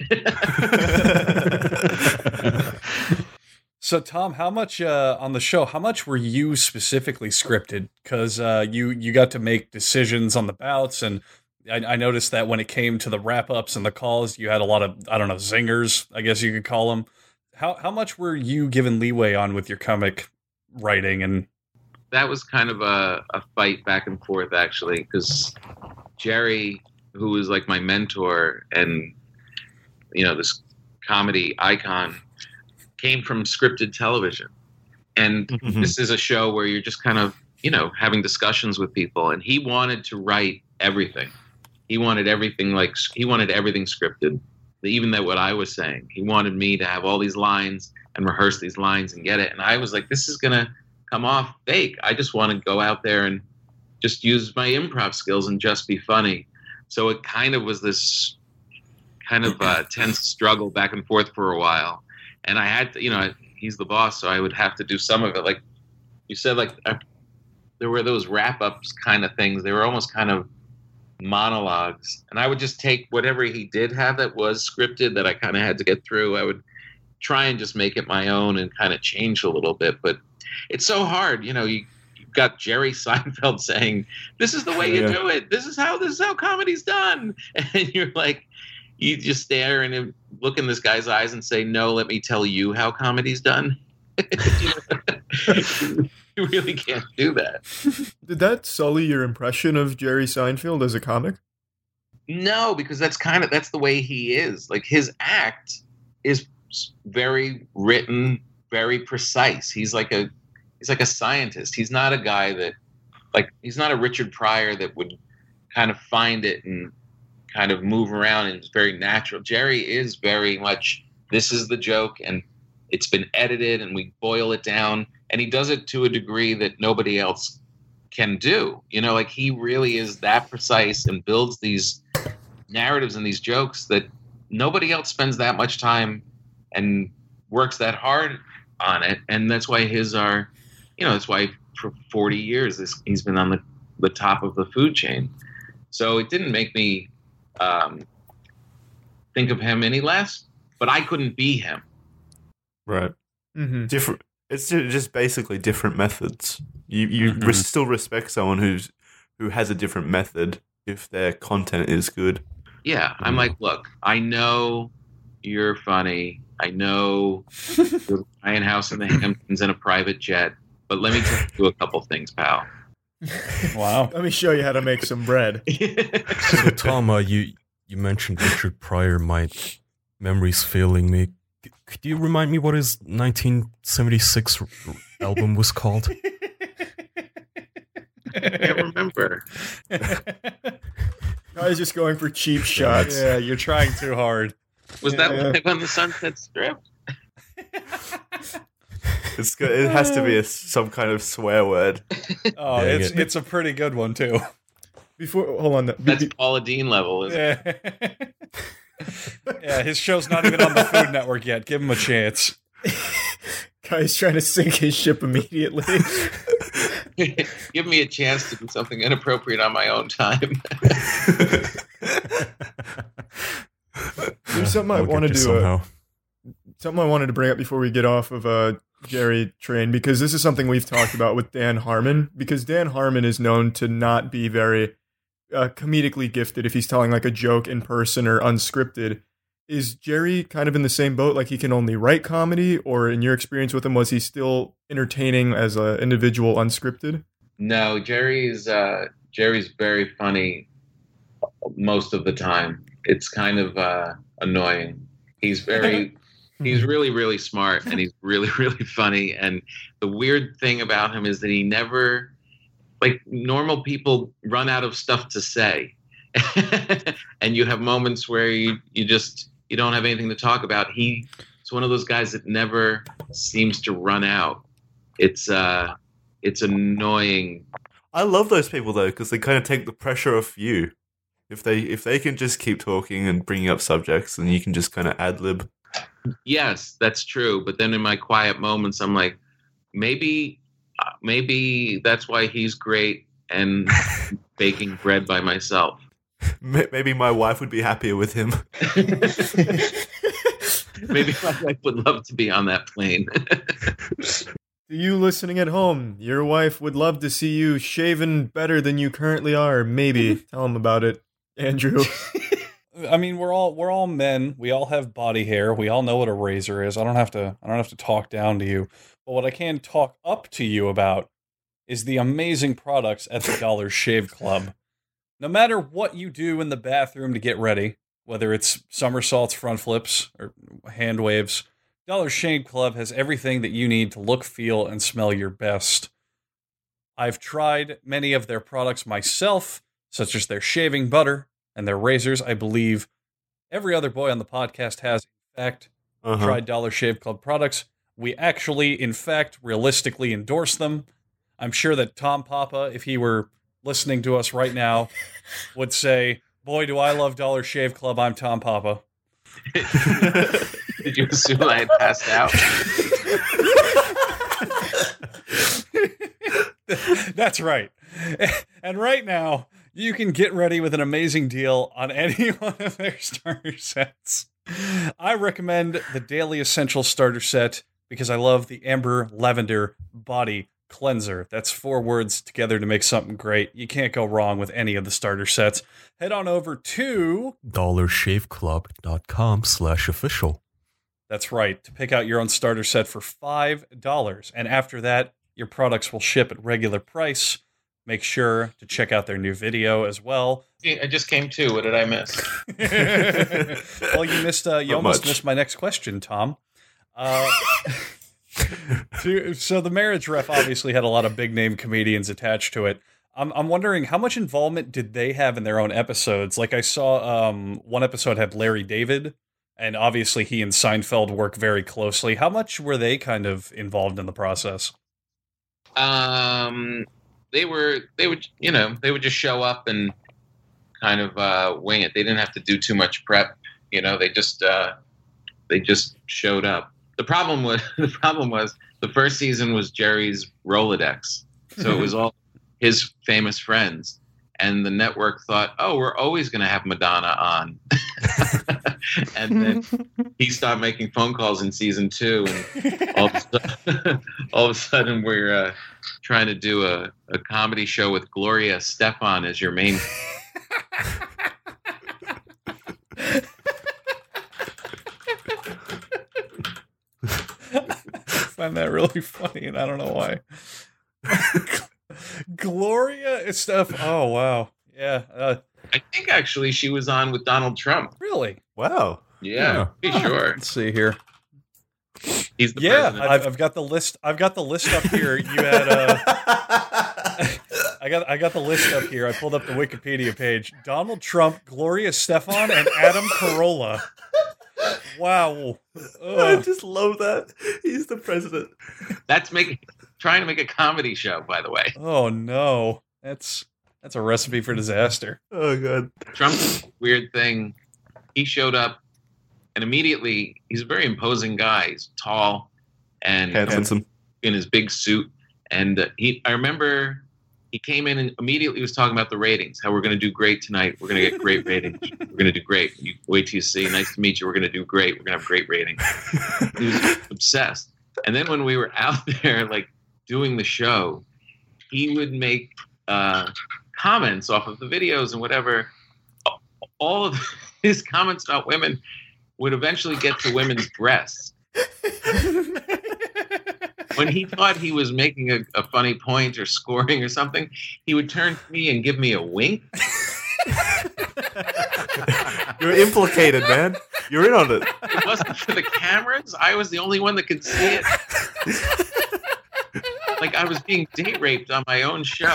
So, Tom, how much uh, on the show? How much were you specifically scripted? Because uh, you you got to make decisions on the bouts, and I, I noticed that when it came to the wrap ups and the calls, you had a lot of I don't know zingers, I guess you could call them. How how much were you given leeway on with your comic writing? And That was kind of a, a fight back and forth, actually, because Jerry, who was like my mentor and, you know, this comedy icon, came from scripted television. And Mhm. this is a show where you're just kind of, you know, having discussions with people. And he wanted to write everything. He wanted everything like, he wanted everything scripted, even that what I was saying. He wanted me to have all these lines and rehearse these lines and get it. And I was like, this is going to come off fake. I just want to go out there and just use my improv skills and just be funny. So it kind of was this kind of uh, tense struggle back and forth for a while. And I had to, you know, he's the boss, so I would have to do some of it. Like you said, like I, there were those wrap-ups kind of things. They were almost kind of monologues. And I would just take whatever he did have that was scripted that I kind of had to get through. I would try and just make it my own and kind of change a little bit. But it's so hard. You know, you, you've got Jerry Seinfeld saying, this is the way you Yeah. do it. This is how, this is how comedy's done. And you're like, you just stare and look in this guy's eyes and say, no, let me tell you how comedy's done. You really can't do that. Did that sully your impression of Jerry Seinfeld as a comic? No, because that's kind of, that's the way he is. Like his act is very written, very precise. He's like a, he's like a scientist. He's not a guy that, like, he's not a Richard Pryor that would kind of find it and kind of move around, and it's very natural. Jerry is very much, this is the joke and it's been edited and we boil it down, and he does it to a degree that nobody else can do. You know, like he really is that precise and builds these narratives and these jokes that nobody else spends that much time and works that hard on it. And that's why his are, you know, that's why for forty years this, he's been on the, the top of the food chain. So it didn't make me um, think of him any less, but I couldn't be him. Right. Mm-hmm. Different. It's ju- just basically different methods. You you Mhm. res- still respect someone who's who has a different method if their content is good. Yeah, I'm like, look, I know you're funny. I know you're buying a house in the Hamptons in a private jet, But let me tell you a couple things, pal. Wow. Let me show you how to make some bread. So, Tom, uh, you you mentioned Richard Pryor. My memory's failing me. C- could you remind me what his nineteen seventy-six r- album was called? I can't remember. Guy's just going for cheap shots. Yeah, you're trying too hard. Was Yeah. that live on the Sunset Strip? It's good. It has to be a, some kind of swear word. Oh, Dang it's it. it's a pretty good one too. Before, hold on. That's Paula Dean level, isn't it? Yeah. Yeah, his show's not even on the Food Network yet. Give him a chance. Guy's trying to sink his ship immediately. Give me a chance to do something inappropriate on my own time. There's something I I'll get want to you do. somehow. Uh, something I wanted to bring up before we get off of uh, Jerry train, because this is something we've talked about with Dan Harmon. Because Dan Harmon is known to not be very uh, comedically gifted if he's telling like a joke in person or unscripted. Is Jerry kind of in the same boat? Like he can only write comedy, or in your experience with him, was he still entertaining as an individual unscripted? No, Jerry's uh, Jerry's very funny most of the time. It's kind of uh, annoying. He's very, he's really, really smart, and he's really, really funny. And the weird thing about him is that he never, like normal people, run out of stuff to say, and you have moments where you you just you don't have anything to talk about. He is one of those guys that never seems to run out. It's uh, it's annoying. I love those people though, because they kind of take the pressure off you. If they if they can just keep talking and bringing up subjects, and you can just kind of ad lib. Yes, that's true. But then in my quiet moments, I'm like, maybe, uh, maybe that's why he's great and baking bread by myself. Maybe my wife would be happier with him. Maybe my wife would love to be on that plane. To you listening at home, your wife would love to see you shaven better than you currently are. Maybe. Tell him about it, Andrew. I mean, we're all we're all men. We all have body hair. We all know what a razor is. I don't have to I don't have to talk down to you. But what I can talk up to you about is the amazing products at the Dollar Shave Club. No matter what you do in the bathroom to get ready, whether it's somersaults, front flips, or hand waves, Dollar Shave Club has everything that you need to look, feel, and smell your best. I've tried many of their products myself, such as their shaving butter and their razors. I believe every other boy on the podcast has, in fact, Uh-huh. tried Dollar Shave Club products. We actually, in fact, realistically endorse them. I'm sure that Tom Papa, if he were listening to us right now, would say, boy, do I love Dollar Shave Club, I'm Tom Papa. Did you assume I had passed out? That's right. And right now, you can get ready with an amazing deal on any one of their starter sets. I recommend the Daily Essential Starter Set because I love the Amber Lavender Body Cleanser. That's four words together to make something great. You can't go wrong with any of the starter sets. Head on over to dollarshaveclub.com slash official. That's right, to pick out your own starter set for five dollars. And after that, your products will ship at regular price. Make sure to check out their new video as well. I just came to. What did I miss? Well, you missed. Uh, you Not almost much. missed my next question, Tom. Uh, to, so the marriage ref obviously had a lot of big name comedians attached to it. I'm I'm wondering how much involvement did they have in their own episodes? Like I saw um, one episode had Larry David, and obviously he and Seinfeld work very closely. How much were they kind of involved in the process? Um, they were. They would. You know, they would just show up and kind of uh, wing it. They didn't have to do too much prep. You know, they just uh, they just showed up. The problem was the problem was the first season was Jerry's Rolodex, so it was all his famous friends, and the network thought, oh, we're always going to have Madonna on, and then he started making phone calls in season two, and all of a sudden, all of a sudden we're uh, trying to do a, a comedy show with Gloria Estefan as your main. find that really funny, and I don't know why. Gloria Estefan. Oh wow, yeah. Uh, I think actually she was on with Donald Trump. really? Wow. Yeah, pretty sure. Let's see here. He's the Yeah, president. I've, I've got the list. I've got the list up here. You had. Uh, I got. I got the list up here. I pulled up the Wikipedia page. Donald Trump, Gloria Estefan, and Adam Carolla. Wow. I Ugh. just love that. He's the president. That's making trying to make a comedy show, by the way. Oh no, that's that's a recipe for disaster. Oh god. Trump's weird thing. He showed up, and immediately he's a very imposing guy. He's tall and Handsome. in his big suit, and uh, he. I remember he came in and immediately was talking about the ratings. How we're going to do great tonight. We're going to get great ratings. We're going to do great. You wait till you see. Nice to meet you. We're going to do great. We're going to have great ratings. He was obsessed. And then when we were out there, like doing the show, he would make uh, comments off of the videos and whatever. All of his comments about women would eventually get to women's breasts. When he thought he was making a, a funny point or scoring or something, he would turn to me and give me a wink. You're implicated, man. You're in on it. It wasn't for the cameras. I was the only one that could see it. Like I was being date raped on my own show.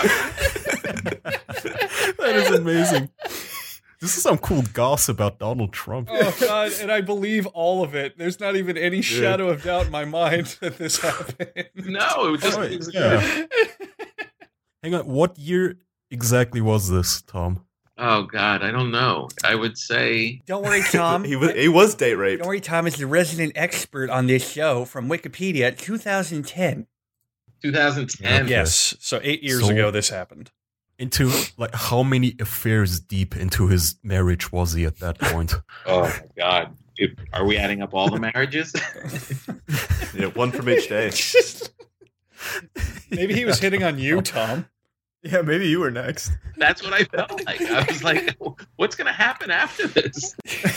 That is amazing. This is some cool gossip about Donald Trump. Oh god, and I believe all of it. There's not even any shadow of doubt in my mind that this happened. No, it just Oh, it was yeah. Hang on, what year exactly was this, Tom? Oh God, I don't know. I would say Don't worry, Tom. He was he was date raped. Don't worry, Tom is the resident expert on this show from Wikipedia, two thousand ten. two thousand ten. Okay. Yes, so eight years So- ago this happened. Into, like, how many affairs deep into his marriage was he at that point? Oh my God. If, are we adding up all the marriages? Yeah, one from each day. Maybe he was hitting on you, Tom. Yeah, maybe you were next. That's what I felt like. I was like, what's going to happen after this?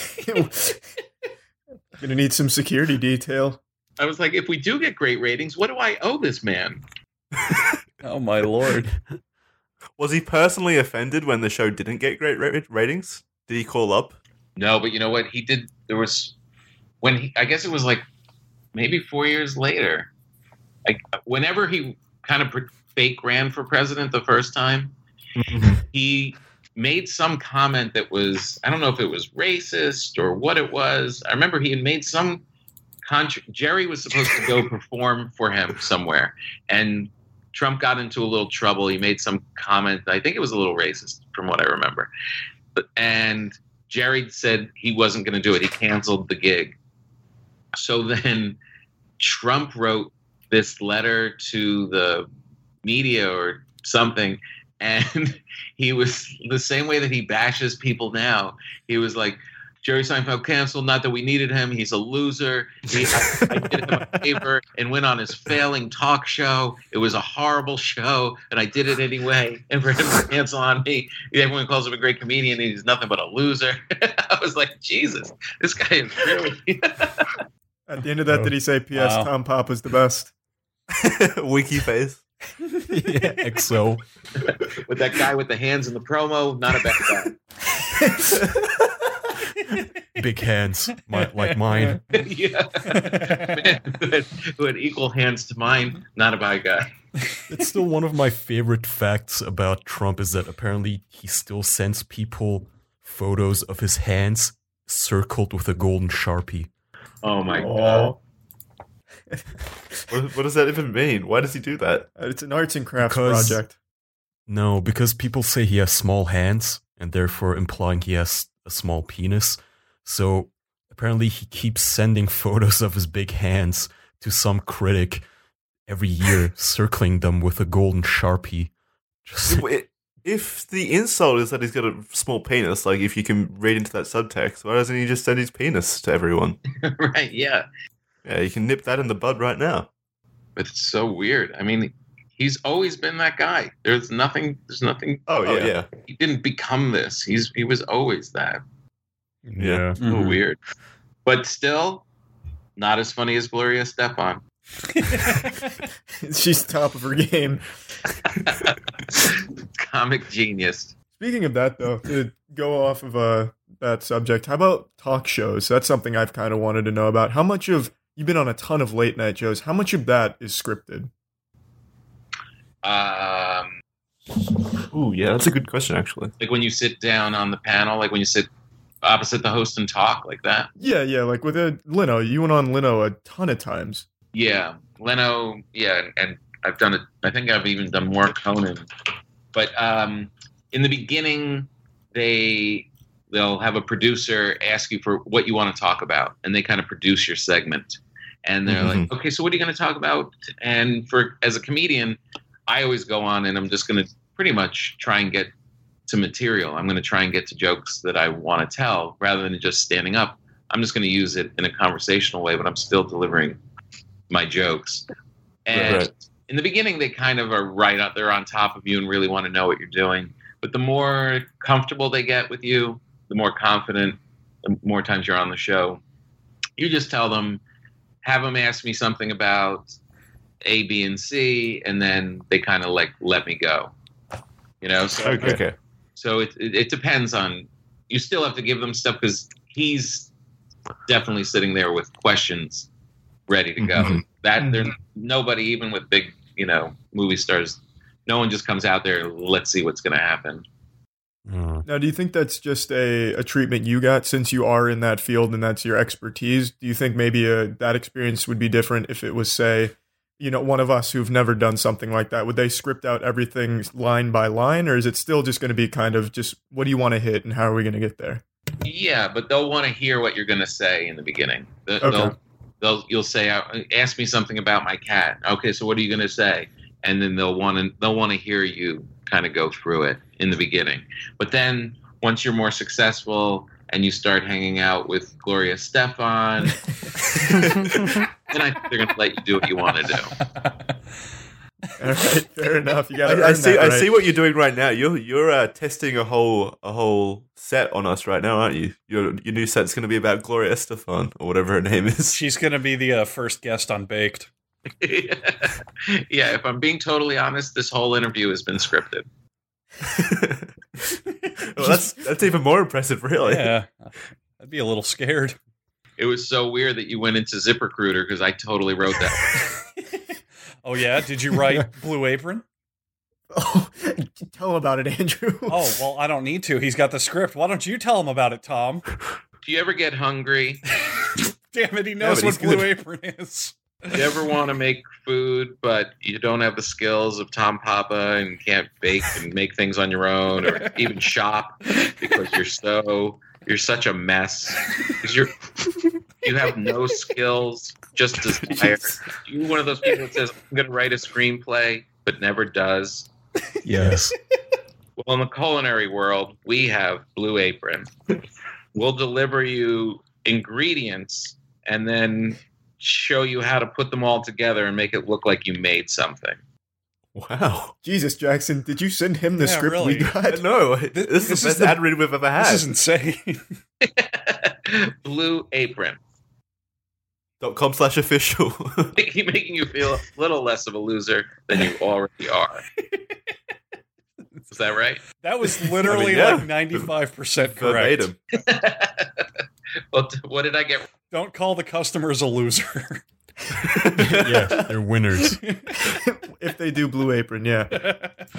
Gonna need some security detail. I was like, if we do get great ratings, what do I owe this man? Oh my lord. Was he personally offended when the show didn't get great ra- ratings? Did he call up? No, but you know what? He did. There was when he, I guess it was like maybe four years later. Like whenever he kind of fake ran for president the first time, he made some comment that was, I don't know if it was racist or what it was. I remember he had made some contra- Jerry was supposed to go perform for him somewhere, and Trump got into a little trouble. He made some comment. I think it was a little racist from what I remember. But, and Jerry said he wasn't going to do it. He canceled the gig. So then Trump wrote this letter to the media or something, and he was the same way that he bashes people now. He was like, Jerry Seinfeld canceled, not that we needed him. He's a loser. He, I, I did him a favor and went on his failing talk show. It was a horrible show, and I did it anyway. And for him to cancel on me, everyone calls him a great comedian, and he's nothing but a loser. I was like, Jesus, this guy is really... At the end of that, did he say, P S. Wow. Tom Papa's the best? Winky face. Yeah, X O. with that guy with the hands in the promo, not a bad Big hands, my, like mine. guy. Yeah. Man who, had, who had equal hands to mine, not a bad guy. It's still one of my favorite facts about Trump is that apparently he still sends people photos of his hands circled with a golden Sharpie. Oh my God. What, what does that even mean? Why does he do that? Uh, It's an arts and crafts Because- project. No, because people say he has small hands and therefore implying he has a small penis. So apparently he keeps sending photos of his big hands to some critic every year, circling them with a golden Sharpie. Just If the insult is that he's got a small penis, like if you can read into that subtext, why doesn't he just send his penis to everyone? Right, yeah. Yeah, you can nip that in the bud right now. But it's so weird. I mean, he's always been that guy. There's nothing, there's nothing, Oh, yeah, yeah. he didn't become this. He's He was always that. Yeah. So weird. But still, not as funny as Gloria Estefan. She's top of her game. Comic genius. Speaking of that, though, to go off of uh, that subject, how about talk shows? That's something I've kind of wanted to know about. How much of, you've been on a ton of late night shows, how much of that is scripted? Um, Ooh, yeah, that's a good question, actually. like when you sit down on the panel, like when you sit opposite the host and talk like that. Yeah, yeah, like with uh, Leno, you went on Leno a ton of times. Yeah, Leno. Yeah, and, and I've done it. I think I've even done more Conan. But um, in the beginning, they they'll have a producer ask you for what you want to talk about, and they kind of produce your segment. And they're Mhm. like, "Okay, so what are you going to talk about?" And for as a comedian, I always go on, and I'm just going to pretty much try and get to material. I'm going to try and get to jokes that I want to tell, rather than just standing up. I'm just going to use it in a conversational way, but I'm still delivering my jokes. And Right. in the beginning, they kind of are right out there on top of you and really want to know what you're doing. But the more comfortable they get with you, the more confident, the more times you're on the show, you just tell them, have them ask me something about A, B, and C, and then they kind of like let me go. You know, so Okay. okay. so it, it it depends on. You still have to give them stuff because he's definitely sitting there with questions ready to go. Mhm. That there's nobody, even with big, you know, movie stars, no one just comes out there. Let's see what's going to happen. Mm. Now, do you think that's just a, a treatment you got since you are in that field and that's your expertise? Do you think maybe a, that experience would be different if it was, say, you know, one of us who've never done something like that? Would they script out everything line by line, or is it still just going to be kind of just, what do you want to hit and how are we going to get there? Yeah, but they'll want to hear what you're going to say in the beginning. They'll, Okay. they'll, they'll you'll say, uh, "Ask me something about my cat." Okay, so what are you going to say? And then they'll want to they'll want to hear you kind of go through it in the beginning. But then once you're more successful and you start hanging out with Gloria Stefan, then I think they're going to let you do what you want to do. All right, fair enough. You got to I, I earn see. that, I right? see what you're doing right now. You're you're uh, testing a whole a whole set on us right now, aren't you? Your your new set's going to be about Gloria Estefan or whatever her name is. She's going to be the uh, first guest on Baked. Yeah, if I'm being totally honest, this whole interview has been scripted. Well, that's that's even more impressive, really. Yeah, I'd be a little scared. It was so weird that you went into ZipRecruiter because I totally wrote that. Oh yeah, did you write Blue Apron? Oh, tell him about it, Andrew. Oh well, I don't need to. He's got the script. Why don't you tell him about it, Tom? Do you ever get hungry? Damn it, he knows but what he's Blue good. Apron is. Do you ever want to make food, but you don't have the skills of Tom Papa and can't bake and make things on your own, or even shop because you're so you're such a mess because you're you have no skills, just desire. You're one of those people that says, "I'm going to write a screenplay," but never does. Yes. Well, in the culinary world, we have Blue Apron. We'll deliver you ingredients and then show you how to put them all together and make it look like you made something. Wow. Jesus, Jackson, did you send him the Yeah, script really. we got? No, this, is this the is best the- ad read we've ever had. This is insane. Blue Apron. Dot com slash official. Making making you feel a little less of a loser than you already are. Is that right? That was literally I mean, yeah. like ninety-five percent correct. Verbatim. Well, t- what did I get? Don't call the customers a loser. Yeah, they're winners. If they do Blue Apron, yeah.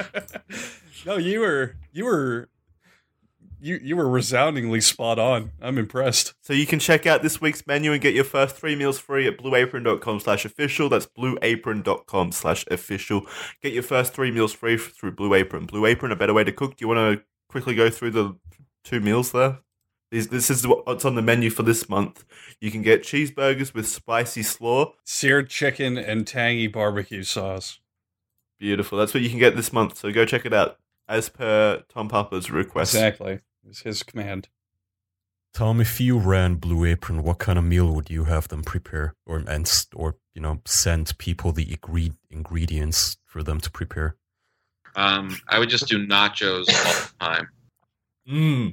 No, you were you were you you were resoundingly spot on. I'm impressed. So you can check out this week's menu and get your first three meals free at blueapron.com slash official. That's blueapron.com slash official. Get your first three meals free f- through Blue Apron. Blue Apron, a better way to cook. Do you want to quickly go through the two meals there? These, this is what's on the menu for this month. You can get cheeseburgers with spicy slaw. Seared chicken and tangy barbecue sauce. Beautiful. That's what you can get this month. So go check it out as per Tom Papa's request. Exactly. It was his command. Tom, if you ran Blue Apron, what kind of meal would you have them prepare, or and s- or you know send people the ingre- ingredients for them to prepare? Um, I would just do nachos all the time. Mm.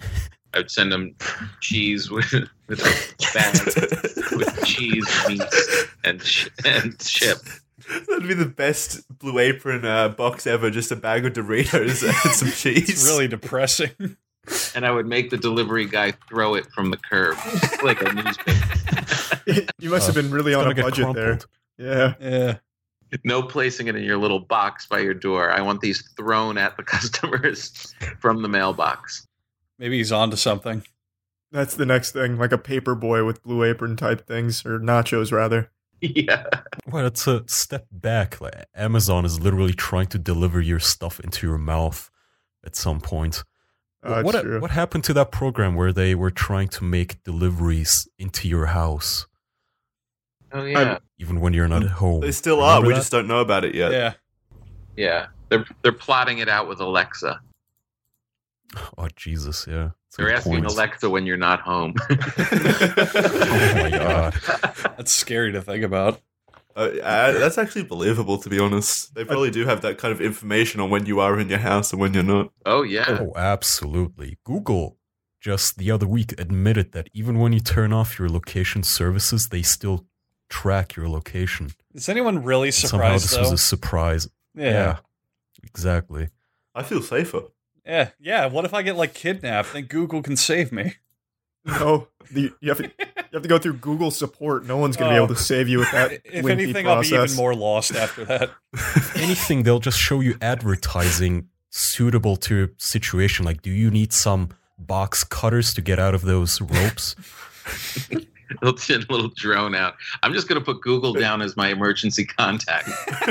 I would send them cheese with, with a bag with cheese, meat, and sh- and chip. That'd be the best Blue Apron uh, box ever. Just a bag of Doritos and some cheese. It's really depressing. And I would make the delivery guy throw it from the curb, like a newspaper. You must have been really It's on a gonna get budget there. crumpled. Yeah. Yeah. No placing it in your little box by your door. I want these thrown at the customers from the mailbox. Maybe he's onto something. That's the next thing, like a paper boy with Blue Apron type things, or nachos rather. Yeah. Well, it's a step back. Like Amazon is literally trying to deliver your stuff into your mouth at some point. Uh, what it's true. what happened to that program where they were trying to make deliveries into your house, Oh yeah. even when you're not at home? They still Remember are. We that? just don't know about it yet. Yeah. Yeah. They're they're plotting it out with Alexa. Oh Jesus, yeah. That's a They're good asking point. Alexa when you're not home. Oh my god. That's scary to think about. Uh, uh, that's actually believable, to be honest. They probably do have that kind of information on when you are in your house and when you're not. Oh yeah. Oh, absolutely. Google just the other week admitted that even when you turn off your location services, they still track your location. Is anyone really And somehow surprised this though? was a surprise. yeah. Yeah, exactly. I feel safer. Yeah. Yeah. What if I get like kidnapped? Then Google can save me. No, the, you have to you have to go through Google support. No one's going to Oh. be able to save you with that If lengthy anything, process. I'll be even more lost after that. If anything, they'll just show you advertising suitable to your situation. Like, do you need some box cutters to get out of those ropes? They'll send a little drone out. I'm just going to put Google down as my emergency contact.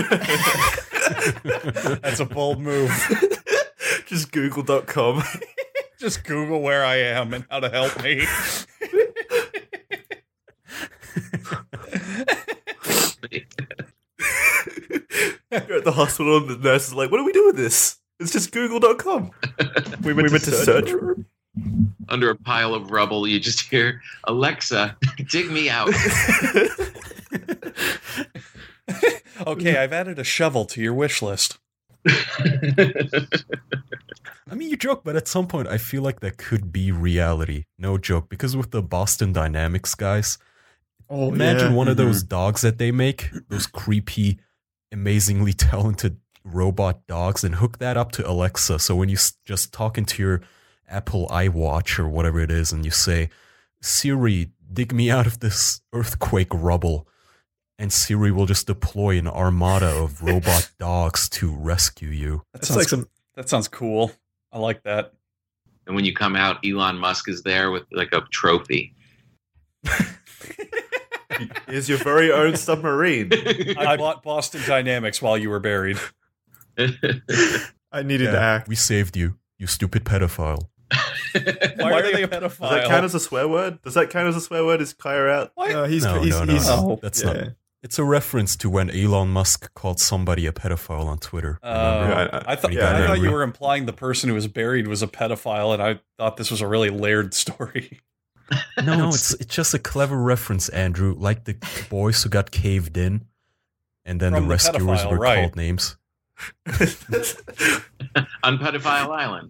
That's a bold move. Just google dot com. Just Google where I am and how to help me. You're at the hospital and the nurse is like, what do we do with this? It's just google dot com. We went, we went to search for it. Under a pile of rubble, you just hear, Alexa, dig me out. Okay, I've added a shovel to your wish list. I mean, you joke, but at some point, I feel like that could be reality. No joke, because with the Boston Dynamics guys, Oh, imagine yeah. one of Mhm. those dogs that they make, those creepy, amazingly talented robot dogs, and hook that up to Alexa. So when you s- just talk into your Apple iWatch or whatever it is, and you say, Siri, dig me out of this earthquake rubble, and Siri will just deploy an armada of robot dogs to rescue you. That That's sounds like some. that sounds cool. I like that. And when you come out, Elon Musk is there with like a trophy. Here's your very own submarine. I bought Boston Dynamics while you were buried. I needed to Yeah, act. we saved you, you stupid pedophile. Why are they a Does pedophile? that count as a swear word? Does that count as a swear word? Is Kaya out? What? No, he's, No, he's, no, no, he's, no. Oh, That's yeah. not. It's a reference to when Elon Musk called somebody a pedophile on Twitter. Oh, Remember? Yeah, I- I thought yeah, I I thought you remember. were implying the person who was buried was a pedophile, and I thought this was a really layered story. No, it's it's just a clever reference, Andrew. Like the boys who got caved in, and then From the the rescuers pedophile, were right. called names. On Pedophile Island.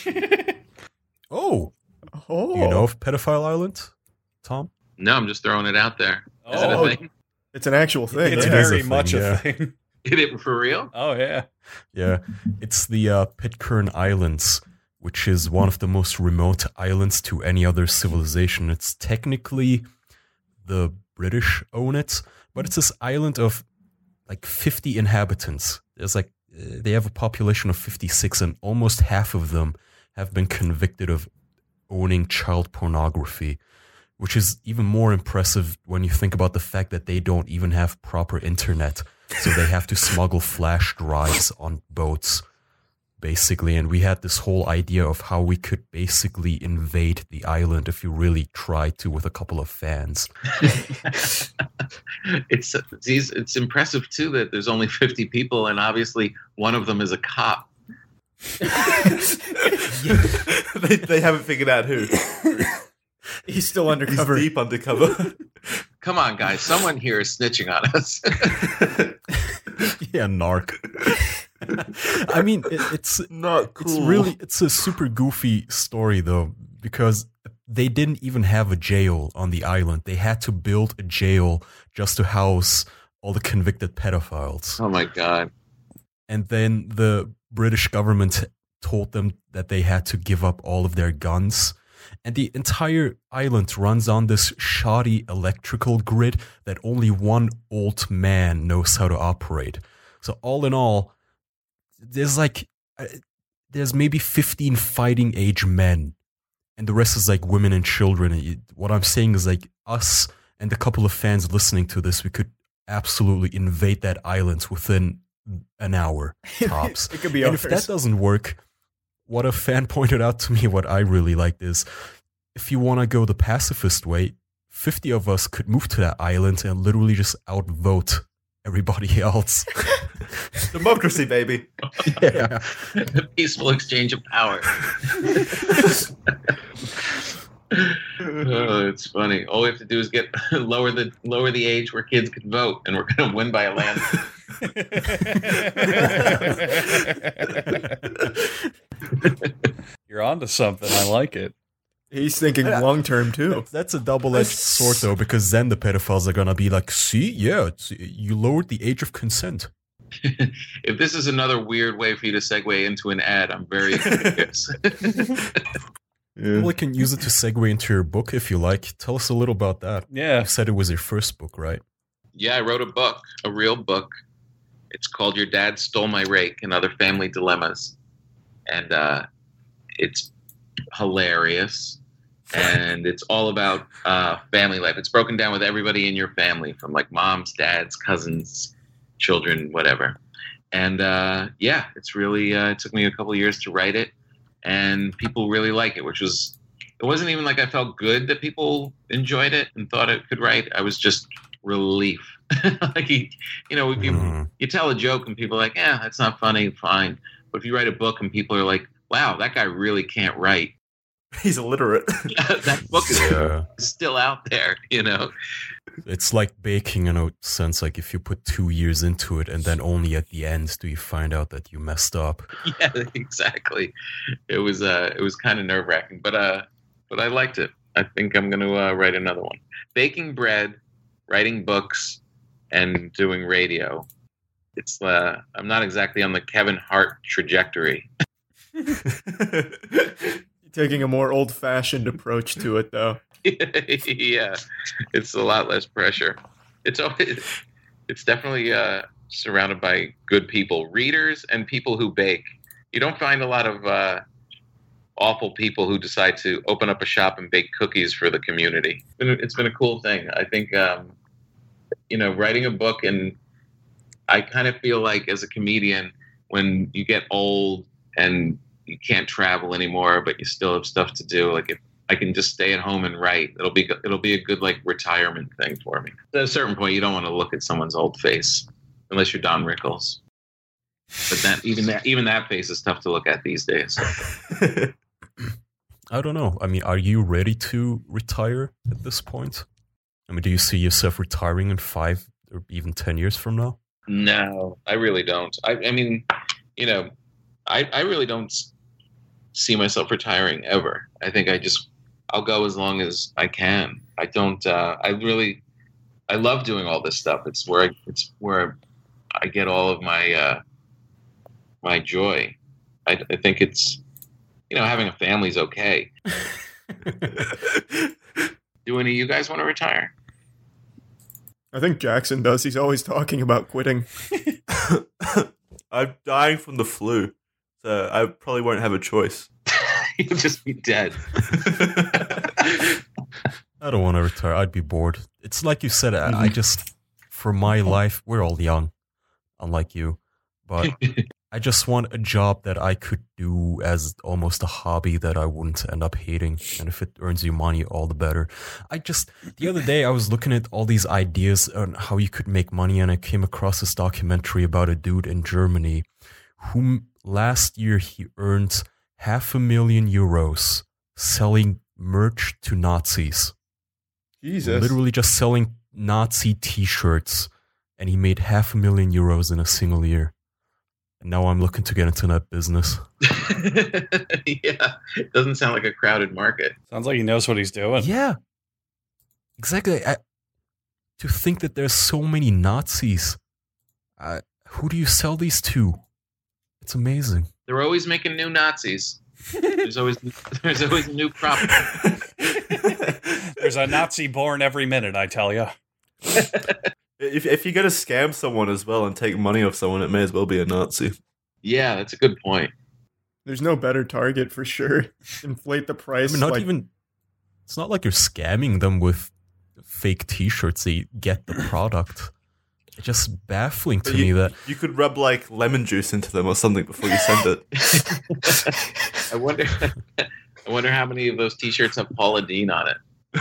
Oh, Oh, do you know of Pedophile Island, Tom? No, I'm just throwing it out there. Is it Oh, a thing? it's an actual thing. it's It yeah. is a very thing, much yeah. a thing. Is it for real? Oh yeah. Yeah, it's the uh, Pitcairn Islands, which is one of the most remote islands to any other civilization. It's technically the British own it, but it's this island of like fifty inhabitants. There's like uh, they have a population of fifty-six, and almost half of them have been convicted of owning child pornography, which is even more impressive when you think about the fact that they don't even have proper internet. So they have to smuggle flash drives on boats, basically. And we had this whole idea of how we could basically invade the island if you really tried to with a couple of fans. it's it's it's impressive too that there's only fifty people and obviously one of them is a cop. they, they haven't figured out who. He's still He's undercover. deep undercover. Come on, guys! Someone here is snitching on us. Yeah, narc. I mean, it, it's Not cool. it's really it's a super goofy story though, because they didn't even have a jail on the island. They had to build a jail just to house all the convicted pedophiles. Oh my God. And then the British government told them that they had to give up all of their guns. And the entire island runs on this shoddy electrical grid that only one old man knows how to operate. So all in all, there's like, uh, there's maybe fifteen fighting age men. And the rest is like women and children. And what I'm saying is like us and a couple of fans listening to this, we could absolutely invade that island within an hour tops. It could be And ours. if that doesn't work, what a fan pointed out to me, what I really liked is, if you want to go the pacifist way, fifty of us could move to that island and literally just outvote everybody else. Democracy, baby. Yeah. The peaceful exchange of power. Oh, it's funny. All we have to do is get lower the lower the age where kids can vote, and we're going to win by a landslide. You're onto something. I like it. He's thinking long term too. That's a double-edged sword, though, because then the pedophiles are gonna be like, "See, yeah, it's, you lowered the age of consent." If this is another weird way for you to segue into an ad, I'm very curious. Yeah. Well, I can use it to segue into your book if you like. Tell us a little about that. Yeah. You said it was your first book, right? Yeah, I wrote a book, a real book. It's called Your Dad Stole My Rake and Other Family Dilemmas. And uh, it's hilarious. And it's all about uh, family life. It's broken down with everybody in your family, from like moms, dads, cousins, children, whatever. And uh, yeah, it's really, uh, it took me a couple of years to write it. And people really like it, which was, it wasn't even like I felt good that people enjoyed it and thought it could write. I was just relief. Like, you, you know, if you, Mhm. you tell a joke and people are like, yeah, that's not funny, fine. But if you write a book and people are like, wow, that guy really can't write, He's illiterate. that book is Yeah. still out there, you know? It's like baking in a sense, like if you put two years into it and then only at the end do you find out that you messed up. Yeah, exactly. It was uh, it was kind of nerve wracking, but uh, but I liked it. I think I'm going to uh, write another one. Baking bread, writing books, and doing radio. It's uh, I'm not exactly on the Kevin Hart trajectory. Taking a more old fashioned approach to it, though. Yeah, it's a lot less pressure. It's always, it's definitely uh, surrounded by good people, readers, and people who bake. You don't find a lot of uh, awful people who decide to open up a shop and bake cookies for the community. It's been, it's been a cool thing. I think, um, you know, writing a book, and I kind of feel like as a comedian, when you get old and you can't travel anymore, but you still have stuff to do, like if I can just stay at home and write, it'll be it'll be a good like retirement thing for me. At a certain point, you don't want to look at someone's old face unless you're Don Rickles. But that even that even that face is tough to look at these days. I don't know. I mean, are you ready to retire at this point? I mean, do you see yourself retiring in five or even ten years from now? No, I really don't. I, I mean, you know, I I really don't see myself retiring ever. I think I just I'll go as long as I can. I don't. Uh, I really I love doing all this stuff. It's where I, it's where I get all of my uh, my joy. I, I think it's, you know, having a family's okay. Do any of you guys want to retire? I think Jackson does. He's always talking about quitting. I'm dying from the flu, so I probably won't have a choice. You'll just be dead. I don't want to retire. I'd be bored. It's like you said, I, I just, for my life, we're all young, unlike you, but I just want a job that I could do as almost a hobby that I wouldn't end up hating. And if it earns you money, all the better. I just, the other day, I was looking at all these ideas on how you could make money, and I came across this documentary about a dude in Germany whom last year he earned half a million euros selling merch to Nazis. Jesus. Literally just selling Nazi t-shirts, and he made half a million euros in a single year. And now I'm looking to get into that business. Yeah, it doesn't sound like a crowded market. Sounds like he knows what he's doing. Yeah, exactly. I, to think that there's so many Nazis. Uh, who do you sell these to? It's amazing. They're always making new Nazis. There's always there's always a new crop. There's a Nazi born every minute, I tell you. If if you're gonna scam someone as well and take money off someone, it may as well be a Nazi. Yeah, that's a good point. There's no better target for sure. Inflate the I price. mean, not like, even. It's not like you're scamming them with fake T-shirts. They get the product. It's just baffling to But me you, that you could rub like lemon juice into them or something before you send it. I wonder. I wonder how many of those T-shirts have Paula Dean on it.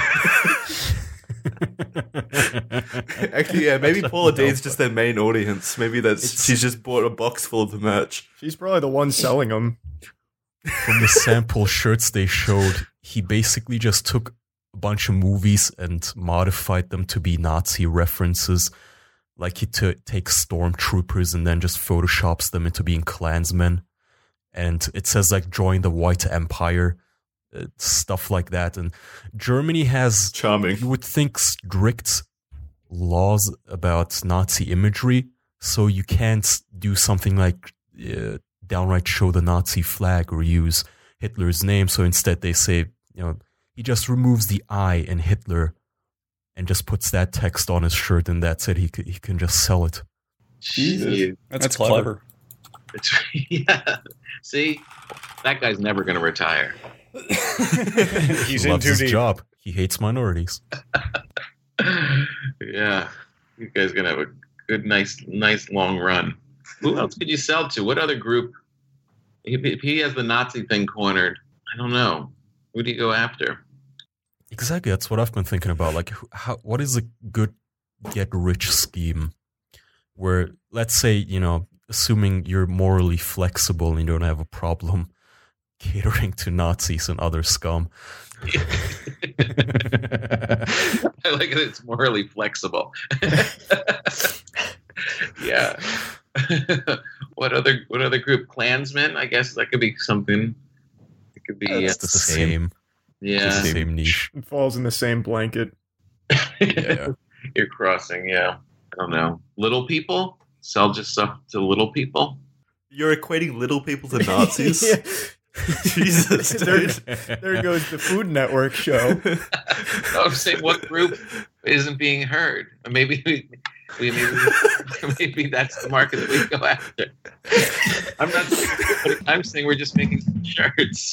Actually, yeah, maybe That's Paula not Dean's dope, just their main audience. Maybe that's It's- she's just bought a box full of the merch. she's probably the one selling them. from the sample shirts they showed, he basically just took a bunch of movies and modified them to be Nazi references. Like he t- takes stormtroopers and then just photoshops them into being Klansmen. And it says like join the White Empire, uh, stuff like that. And Germany has, Charming. you would think, strict laws about Nazi imagery. So you can't do something like uh, downright show the Nazi flag or use Hitler's name. So instead they say, you know, he just removes the I in Hitler and just puts that text on his shirt, and that's it. He c- he can just sell it. Jeez. That's, That's clever. It's, yeah. See, that guy's never going to retire. He's he in loves too his deep. job. He hates minorities. Yeah, you guys gonna have a good, nice, nice long run. Who else could you sell to? What other group? If if he has the Nazi thing cornered, I don't know. Who do you go after? Exactly, that's what I've been thinking about. Like, who- how, what is a good get-rich scheme? Where, let's say, you know, assuming you're morally flexible and you don't have a problem catering to Nazis and other scum. I like it. It's morally flexible. Yeah. What other what other group? Klansmen? I guess that could be something. It could be. It's uh, the same, yeah. the same niche. It falls in the same blanket. Yeah. You're crossing. Yeah. I don't know. Little people sell just stuff to little people. You're equating little people to Nazis? Yeah. Jesus, There- dude. There goes the Food Network show. No, I'm saying what group isn't being heard. Or maybe we, we maybe, maybe that's the market that we go after. I'm not saying, I'm saying we're just making shirts.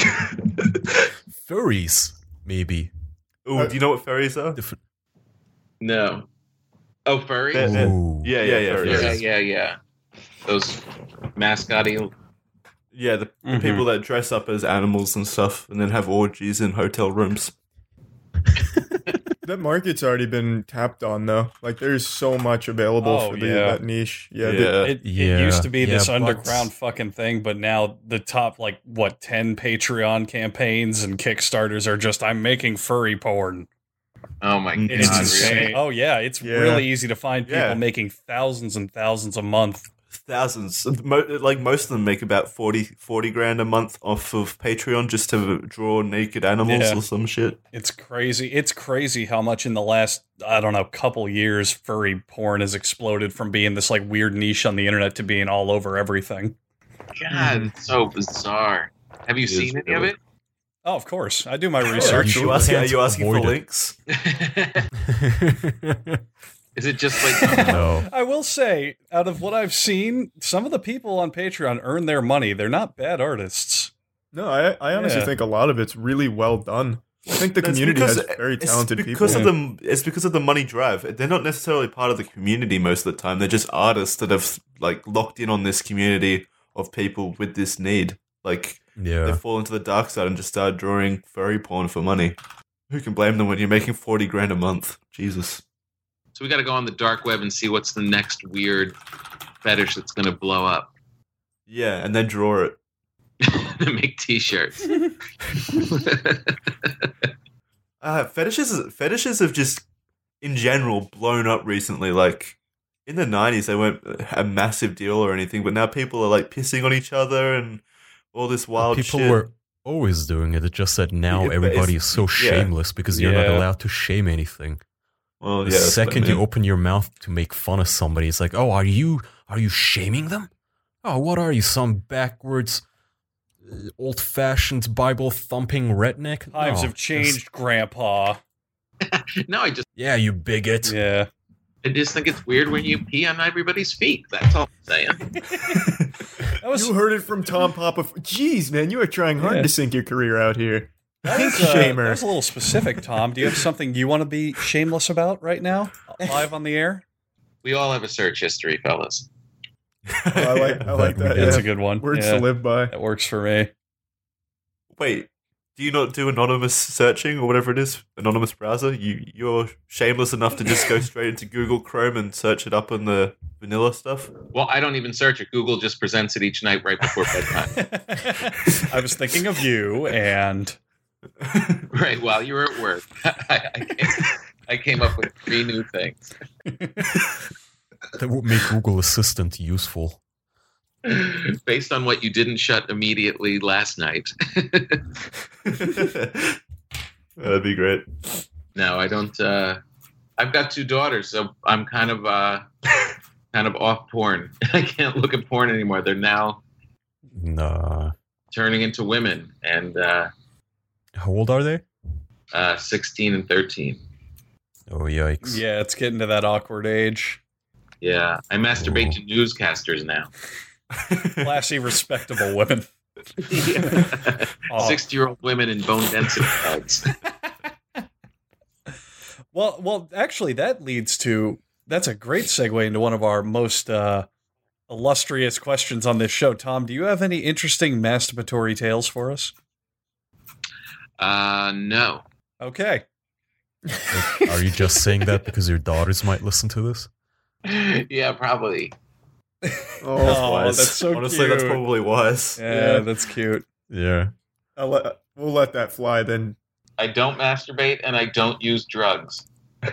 Furries, maybe. Ooh, do you know what furries are? Different. No. Oh, furries? Yeah, yeah. Ooh. Yeah, yeah, yeah. Yeah, furries. yeah, yeah. Those mascotty. Yeah, the, the Mhm. people that dress up as animals and stuff and then have orgies in hotel rooms. That market's already been tapped on, though. Like, there's so much available Oh, for the, yeah. that niche. Yeah, Yeah. the- It, Yeah, it used to be yeah, this but- underground fucking thing, but now the top, like, what, ten Patreon campaigns and Kickstarters are just, I'm making furry porn. Oh my god! It's It's really? insane. Oh, yeah. It's Yeah. really easy to find people Yeah. making thousands and thousands a month. Thousands. Mo- like, most of them make about forty, forty grand a month off of Patreon just to draw naked animals Yeah. or some shit. It's crazy. It's crazy how much in the last, I don't know, couple years, furry porn has exploded from being this, like, weird niche on the internet to being all over everything. God, it's so bizarre. Have you It is seen any of really. it? Oh, of course. I do my Are research. you asking, are Can't you asking for avoid it. links? Is it just like No. I will say, out of what I've seen, some of the people on Patreon earn their money. They're not bad artists. no, I, I honestly Yeah. think a lot of it's really well done. I think the That's community because- has very talented it's because people. of the it's because of the money drive. They're not necessarily part of the community most of the time. They're just artists that have like locked in on this community of people with this need. Like they Yeah. fall into the dark side and just start drawing furry porn for money. Who can blame them when you're making forty grand a month? Jesus. So we got to go on the dark web and see what's the next weird fetish that's going to blow up. Yeah, and then draw it. Make T-shirts. Uh, fetishes fetishes have just in general blown up recently. Like in the nineties they weren't a massive deal or anything, but now people are like pissing on each other and all this wild People shit. were always doing it. It's just that now Yeah, but everybody it's- is so yeah. shameless because you're not Yeah. allowed to shame anything. Well, The yeah, that's second what I you mean. open your mouth to make fun of somebody, it's like, oh, are you are you shaming them? Oh, what are you, some backwards, uh, old-fashioned Bible-thumping redneck? Times No, have changed, Grandpa. No, I just Yeah, you bigot. Yeah. I just think it's weird when you pee on everybody's feet. That's all I'm saying. That was You heard it from Tom Papa. Jeez, man, you are trying hard Yeah. to sink your career out here. That Pink was, uh, shamer. that was a little specific, Tom. Do you have something you want to be shameless about right now, live on the air? We all have a search history, fellas. Oh, I like, I like that. That's Yeah. a good one. Words Yeah, to live by. that works for me. Wait, do you not do anonymous searching or whatever it is? Anonymous browser? You you're shameless enough to just go straight into Google Chrome and search it up on the vanilla stuff? Well, I don't even search it. Google just presents it each night right before bedtime. I was thinking of you, and Right while you were at work, I, I, came, I came up with three new things That would make Google Assistant useful. based on what you didn't shut immediately last night. That'd be great. No, I don't. Uh, I've got two daughters, so I'm kind of uh, kind of off porn. I can't look at porn anymore. They're now Nah. turning into women, and uh, How old are they? uh, sixteen and thirteen. Oh, yikes. yeah, it's getting to that awkward age. Yeah, I masturbate Ooh. to newscasters now. Classy, respectable women. Oh. Sixty-year-old women in bone density bags. Well, well, actually, that leads to that's a great segue into one of our most uh, illustrious questions on this show. Tom, do you have any interesting masturbatory tales for us? Uh, no. Okay. Are you just saying that because your daughters might listen to this? Yeah, probably. Oh, Oh, Wise. that's so Honestly, that's cute. probably wise. Yeah, Yeah. that's cute. Yeah. I'll let, we'll let that fly then. I don't masturbate and I don't use drugs. And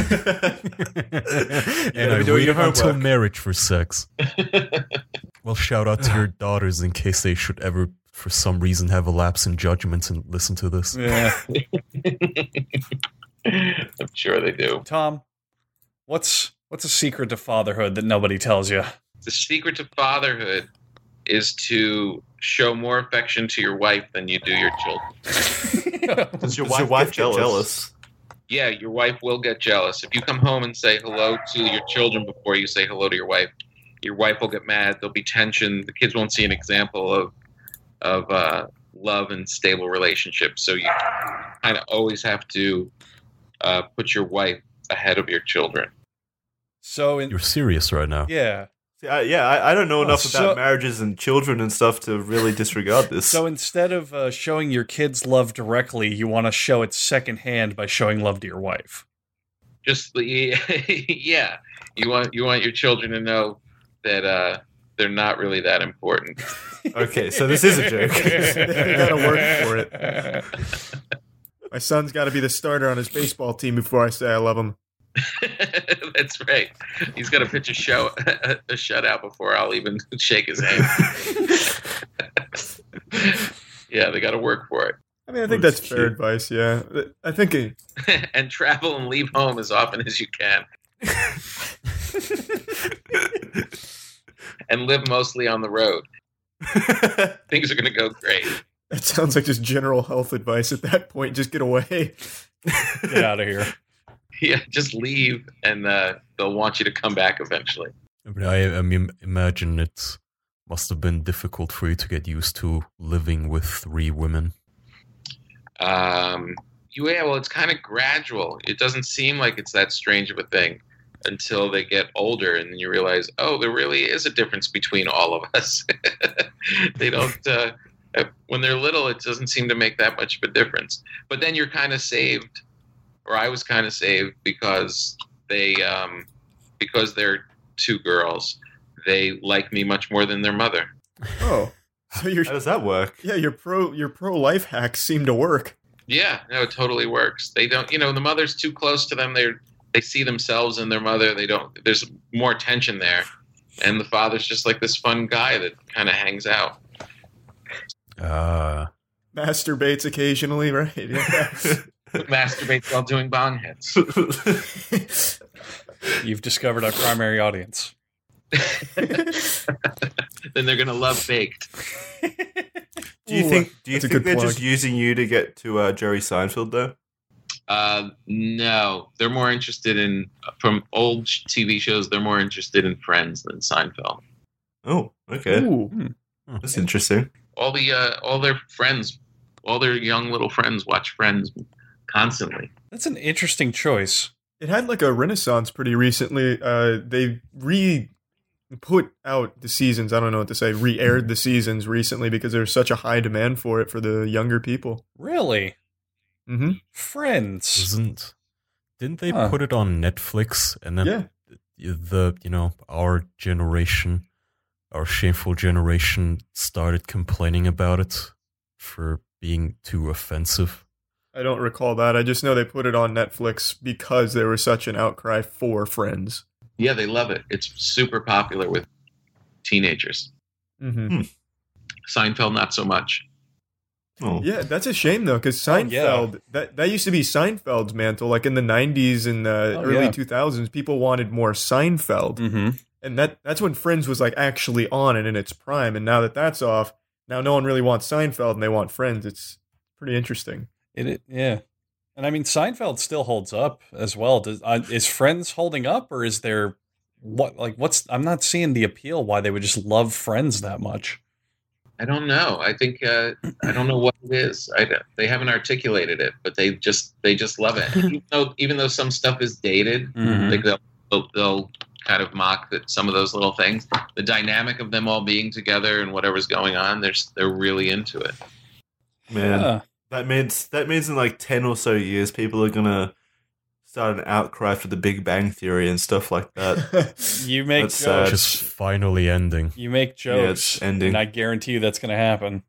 gotta I be doing waited your until homework. marriage for sex. Well, shout out to your daughters in case they should ever, for some reason, have a lapse in judgment and listen to this. Yeah. I'm sure they do. Tom, what's what's a secret to fatherhood that nobody tells you? The secret to fatherhood is to show more affection to your wife than you do your children. Does your Does wife, your wife get get jealous? jealous? Yeah, your wife will get jealous. If you come home and say hello to your children before you say hello to your wife, your wife will get mad. There'll be tension. The kids won't see an example of of uh, love and stable relationships. So you kind of always have to uh, put your wife ahead of your children. So, in, You're serious right now. yeah. See, I, yeah, I, I don't know Oh, enough so- about marriages and children and stuff to really disregard this. So instead of uh, showing your kids love directly, you want to show it secondhand by showing love to your wife. Just the yeah, you want you want your children to know that uh, they're not really that important. Okay, so this is a joke. They gotta work for it. My son's got to be the starter on his baseball team before I say I love him. That's right. He's got to pitch a show a, a shutout before I'll even shake his hand. Yeah, they got to work for it. I mean, I think Oh, that's it's fair cute. advice, yeah. I think it, And travel and leave home as often as you can. And live mostly on the road. Things are going to go great. that sounds like just general health advice at that point. Just get away. Get out of here. Yeah, just leave, and uh, they'll want you to come back eventually. But I, I mean, imagine it must have been difficult for you to get used to living with three women. Um, yeah, well, it's kind of gradual. It doesn't seem like it's that strange of a thing until they get older, and then you realize, oh, there really is a difference between all of us. They don't. Uh, when they're little, it doesn't seem to make that much of a difference. But then you're kind of saved, or I was kind of saved because they, um, because they're two girls. They like me much more than their mother. Oh, so you're How does that work? yeah, your pro your pro life hacks seem to work. Yeah, no, it totally works. They don't, you know, the mother's too close to them. They're they see themselves in their mother. They don't. There's more tension there, and the father's just like this fun guy that kind of hangs out. Ah, Masturbates occasionally, right? Yeah. Masturbates while doing bong hits. You've discovered our primary audience. Then they're gonna love Baked. Do you Ooh, think? Do you that's a think good they're plug. just using you to get to uh, Jerry Seinfeld though? Uh, no, they're more interested in from old T V shows. They're more interested in Friends than Seinfeld. Oh, okay, Ooh. that's interesting. All the uh, all their friends, all their young little friends watch Friends constantly. That's an interesting choice. It had like a renaissance pretty recently. Uh, they re put out the seasons. I don't know what to say. Re-aired the seasons recently because there's such a high demand for it for the younger people. Really? Mm-hmm. Friends. isn't? Didn't they Huh. put it on Netflix and then Yeah. the you know our generation, our shameful generation, started complaining about it for being too offensive? I don't recall that. I just know they put it on Netflix because there was such an outcry for Friends. Yeah, they love it. It's super popular with teenagers. Mm-hmm. Seinfeld, not so much. Oh, Yeah, that's a shame though, because Oh, yeah. Seinfeld that that used to be Seinfeld's mantle. Like in the nineties and the Oh, early yeah. two thousands, people wanted more Seinfeld, Mm-hmm. and that that's when Friends was like actually on and in its prime. And now that that's off, now no one really wants Seinfeld and they want Friends. It's pretty interesting. It, it yeah, and I mean Seinfeld still holds up as well. Does uh, is Friends holding up, or is there what like what's? I'm not seeing the appeal why they would just love Friends that much. I don't know. I think uh, I don't know what it is. I, don't- they haven't articulated it, but they just they just love it. even though even though some stuff is dated, Mhm. like they'll, they'll they'll kind of mock that some of those little things. The dynamic of them all being together and whatever's going on, they're s- they're really into it. man, Yeah. that means that means in like ten or so years, people are gonna start an outcry for the Big Bang Theory and stuff like that. You make That's sad. jokes. Just finally ending. You make Yeah, jokes, it's ending. and I guarantee you that's going to happen.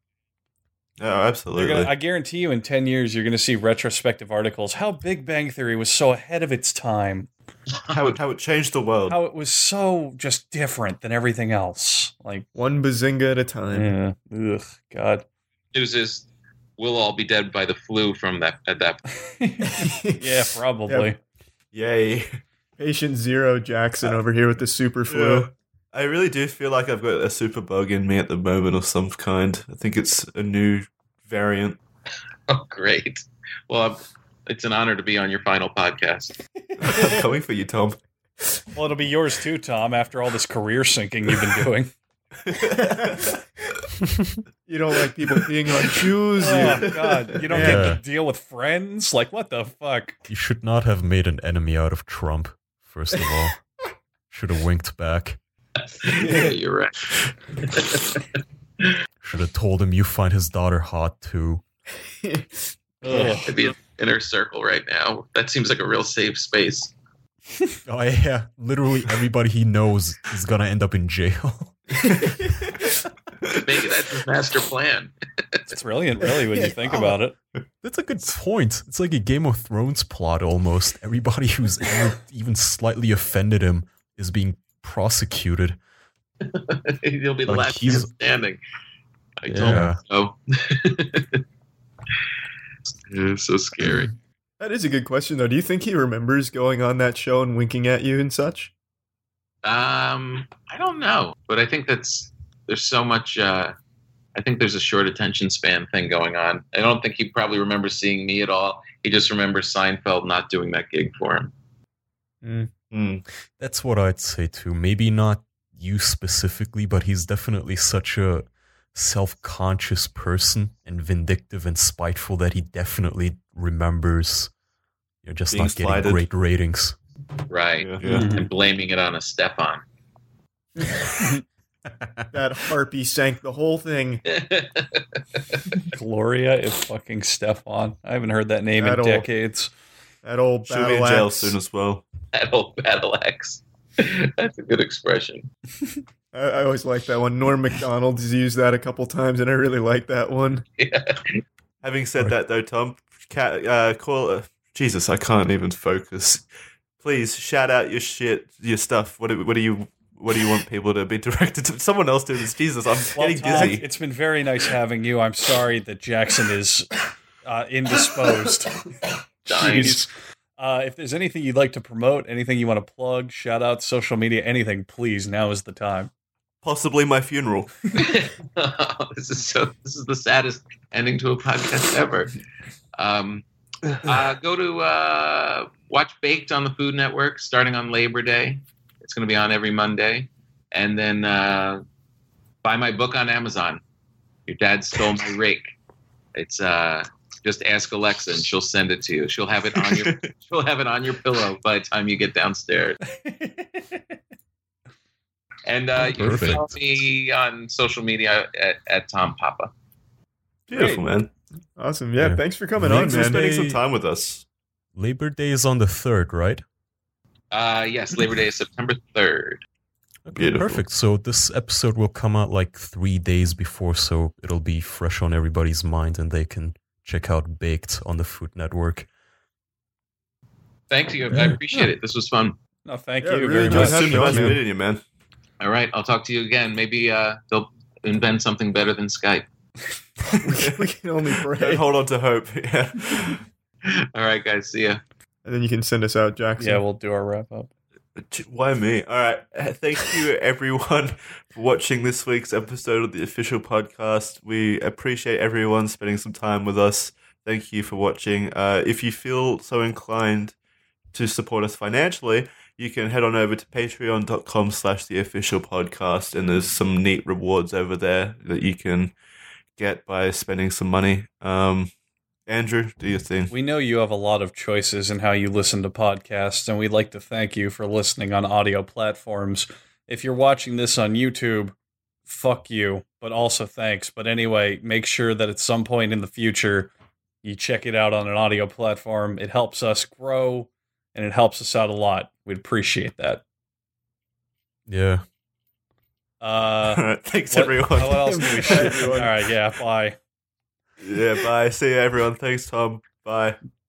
Oh, You're absolutely. gonna, I guarantee you, in ten years, you're going to see retrospective articles how Big Bang Theory was so ahead of its time, how it how it changed the world. how it was so just different than everything else. Like, One bazinga at a time. yeah, ugh, God. News is we'll all be dead by the flu from that at that. Yeah, probably. Yay! Patient Zero Jackson over here with the super flu. Yeah. I really do feel like I've got a super bug in me at the moment of some kind. I think it's a new variant. Oh, great! Well, I'm- it's an honor to be on your final podcast. I'm coming for you, Tom. Well, it'll be yours too, Tom, after all this career syncing you've been doing. You don't like people peeing on shoes. Oh, God. You don't Yeah. get to deal with friends? Like, what the fuck? You should not have made an enemy out of Trump, first of all. Should have winked back. Yeah, you're right. Should have told him you find his daughter hot too. Ugh. To be in the inner circle right now. That seems like a real safe space. Oh yeah, literally everybody he knows is gonna end up in jail. Maybe that's his master plan. It's brilliant, really, when you think about it. That's a good point. It's like a Game of Thrones plot almost. Everybody who's ever even slightly offended him is being prosecuted. He'll be the Like, last he's- man standing. I Yeah. told him so. It's so scary. That is a good question, though. Do you think he remembers going on that show and winking at you and such? Um, I don't know, but I think that's there's so much. Uh, I think there's a short attention span thing going on. I don't think he probably remembers seeing me at all. He just remembers Seinfeld not doing that gig for him. Mm. That's what I'd say too. Maybe not you specifically, but he's definitely such a self-conscious person and vindictive and spiteful that he definitely remembers you're just Being not getting slighted. great ratings. Right. Yeah. Mm-hmm. Mhm. And blaming it on a Stefan. That harpy sank the whole thing. Gloria is fucking Stefan. I haven't heard that name That in old- decades. That old She'll be in battle jail axe. soon as well. That old battle axe. That's a good expression. I, I always like that one. Norm Macdonald has used that a couple times, and I really like that one. Yeah. Having said that, though, Tom, ca uh, call uh, Jesus, I can't even focus. please shout out your shit, your stuff. What do, what do you what do you want people to be directed to? Someone else do this. Jesus, I'm Well, getting Tom, dizzy. it's been very nice having you. I'm sorry that Jackson is uh, indisposed. Jeez. Uh, if there's anything you'd like to promote, anything you want to plug, shout out, social media, anything, please, now is the time. Possibly my funeral. This is so. This is the saddest ending to a podcast ever. Um, uh, go to uh, watch Baked on the Food Network starting on Labor Day. It's going to be on every Monday, and then uh, buy my book on Amazon. Your Dad Stole My Rake. It's uh, just ask Alexa, and she'll send it to you. She'll have it on your. she'll have it on your pillow by the time you get downstairs. And uh, you can Perfect. follow me on social media at, at Tom Papa. Beautiful, man. Awesome. Yeah, Yeah. thanks for coming Thanks on, for man. spending Hey, some time with us. Labor Day is on the third, right? Uh, yes, Labor Day is September third. Okay, Beautiful. perfect. So this episode will come out like three days before, so it'll be fresh on everybody's mind, and they can check out Baked on the Food Network. Thank you. I appreciate it. This was fun. No, thank Yeah, you really very enjoyed much. having Super you on, nice man. meeting you, man. All right, I'll talk to you again. Maybe uh, they'll invent something better than Skype. we can only Don't pray. hold on to hope. Yeah. All right, guys. See ya. And then you can send us out, Jackson. Yeah, we'll do our wrap up. Why me? All right. Uh, Thank you, everyone, for watching this week's episode of the official podcast. We appreciate everyone spending some time with us. Thank you for watching. Uh, if you feel so inclined to support us financially, you can head on over to patreon.com slash the official podcast, and there's some neat rewards over there that you can get by spending some money. Um, Andrew, do your thing. We know you have a lot of choices in how you listen to podcasts, and we'd like to thank you for listening on audio platforms. If you're watching this on YouTube, fuck you, but also thanks. But anyway, make sure that at some point in the future, you check it out on an audio platform. It helps us grow, and it helps us out a lot. We'd appreciate that. Yeah. Uh, All right. Thanks, what, everyone. what else do we say? Everyone. All right, yeah, bye. Yeah, bye. See you, everyone. Thanks, Tom. Bye.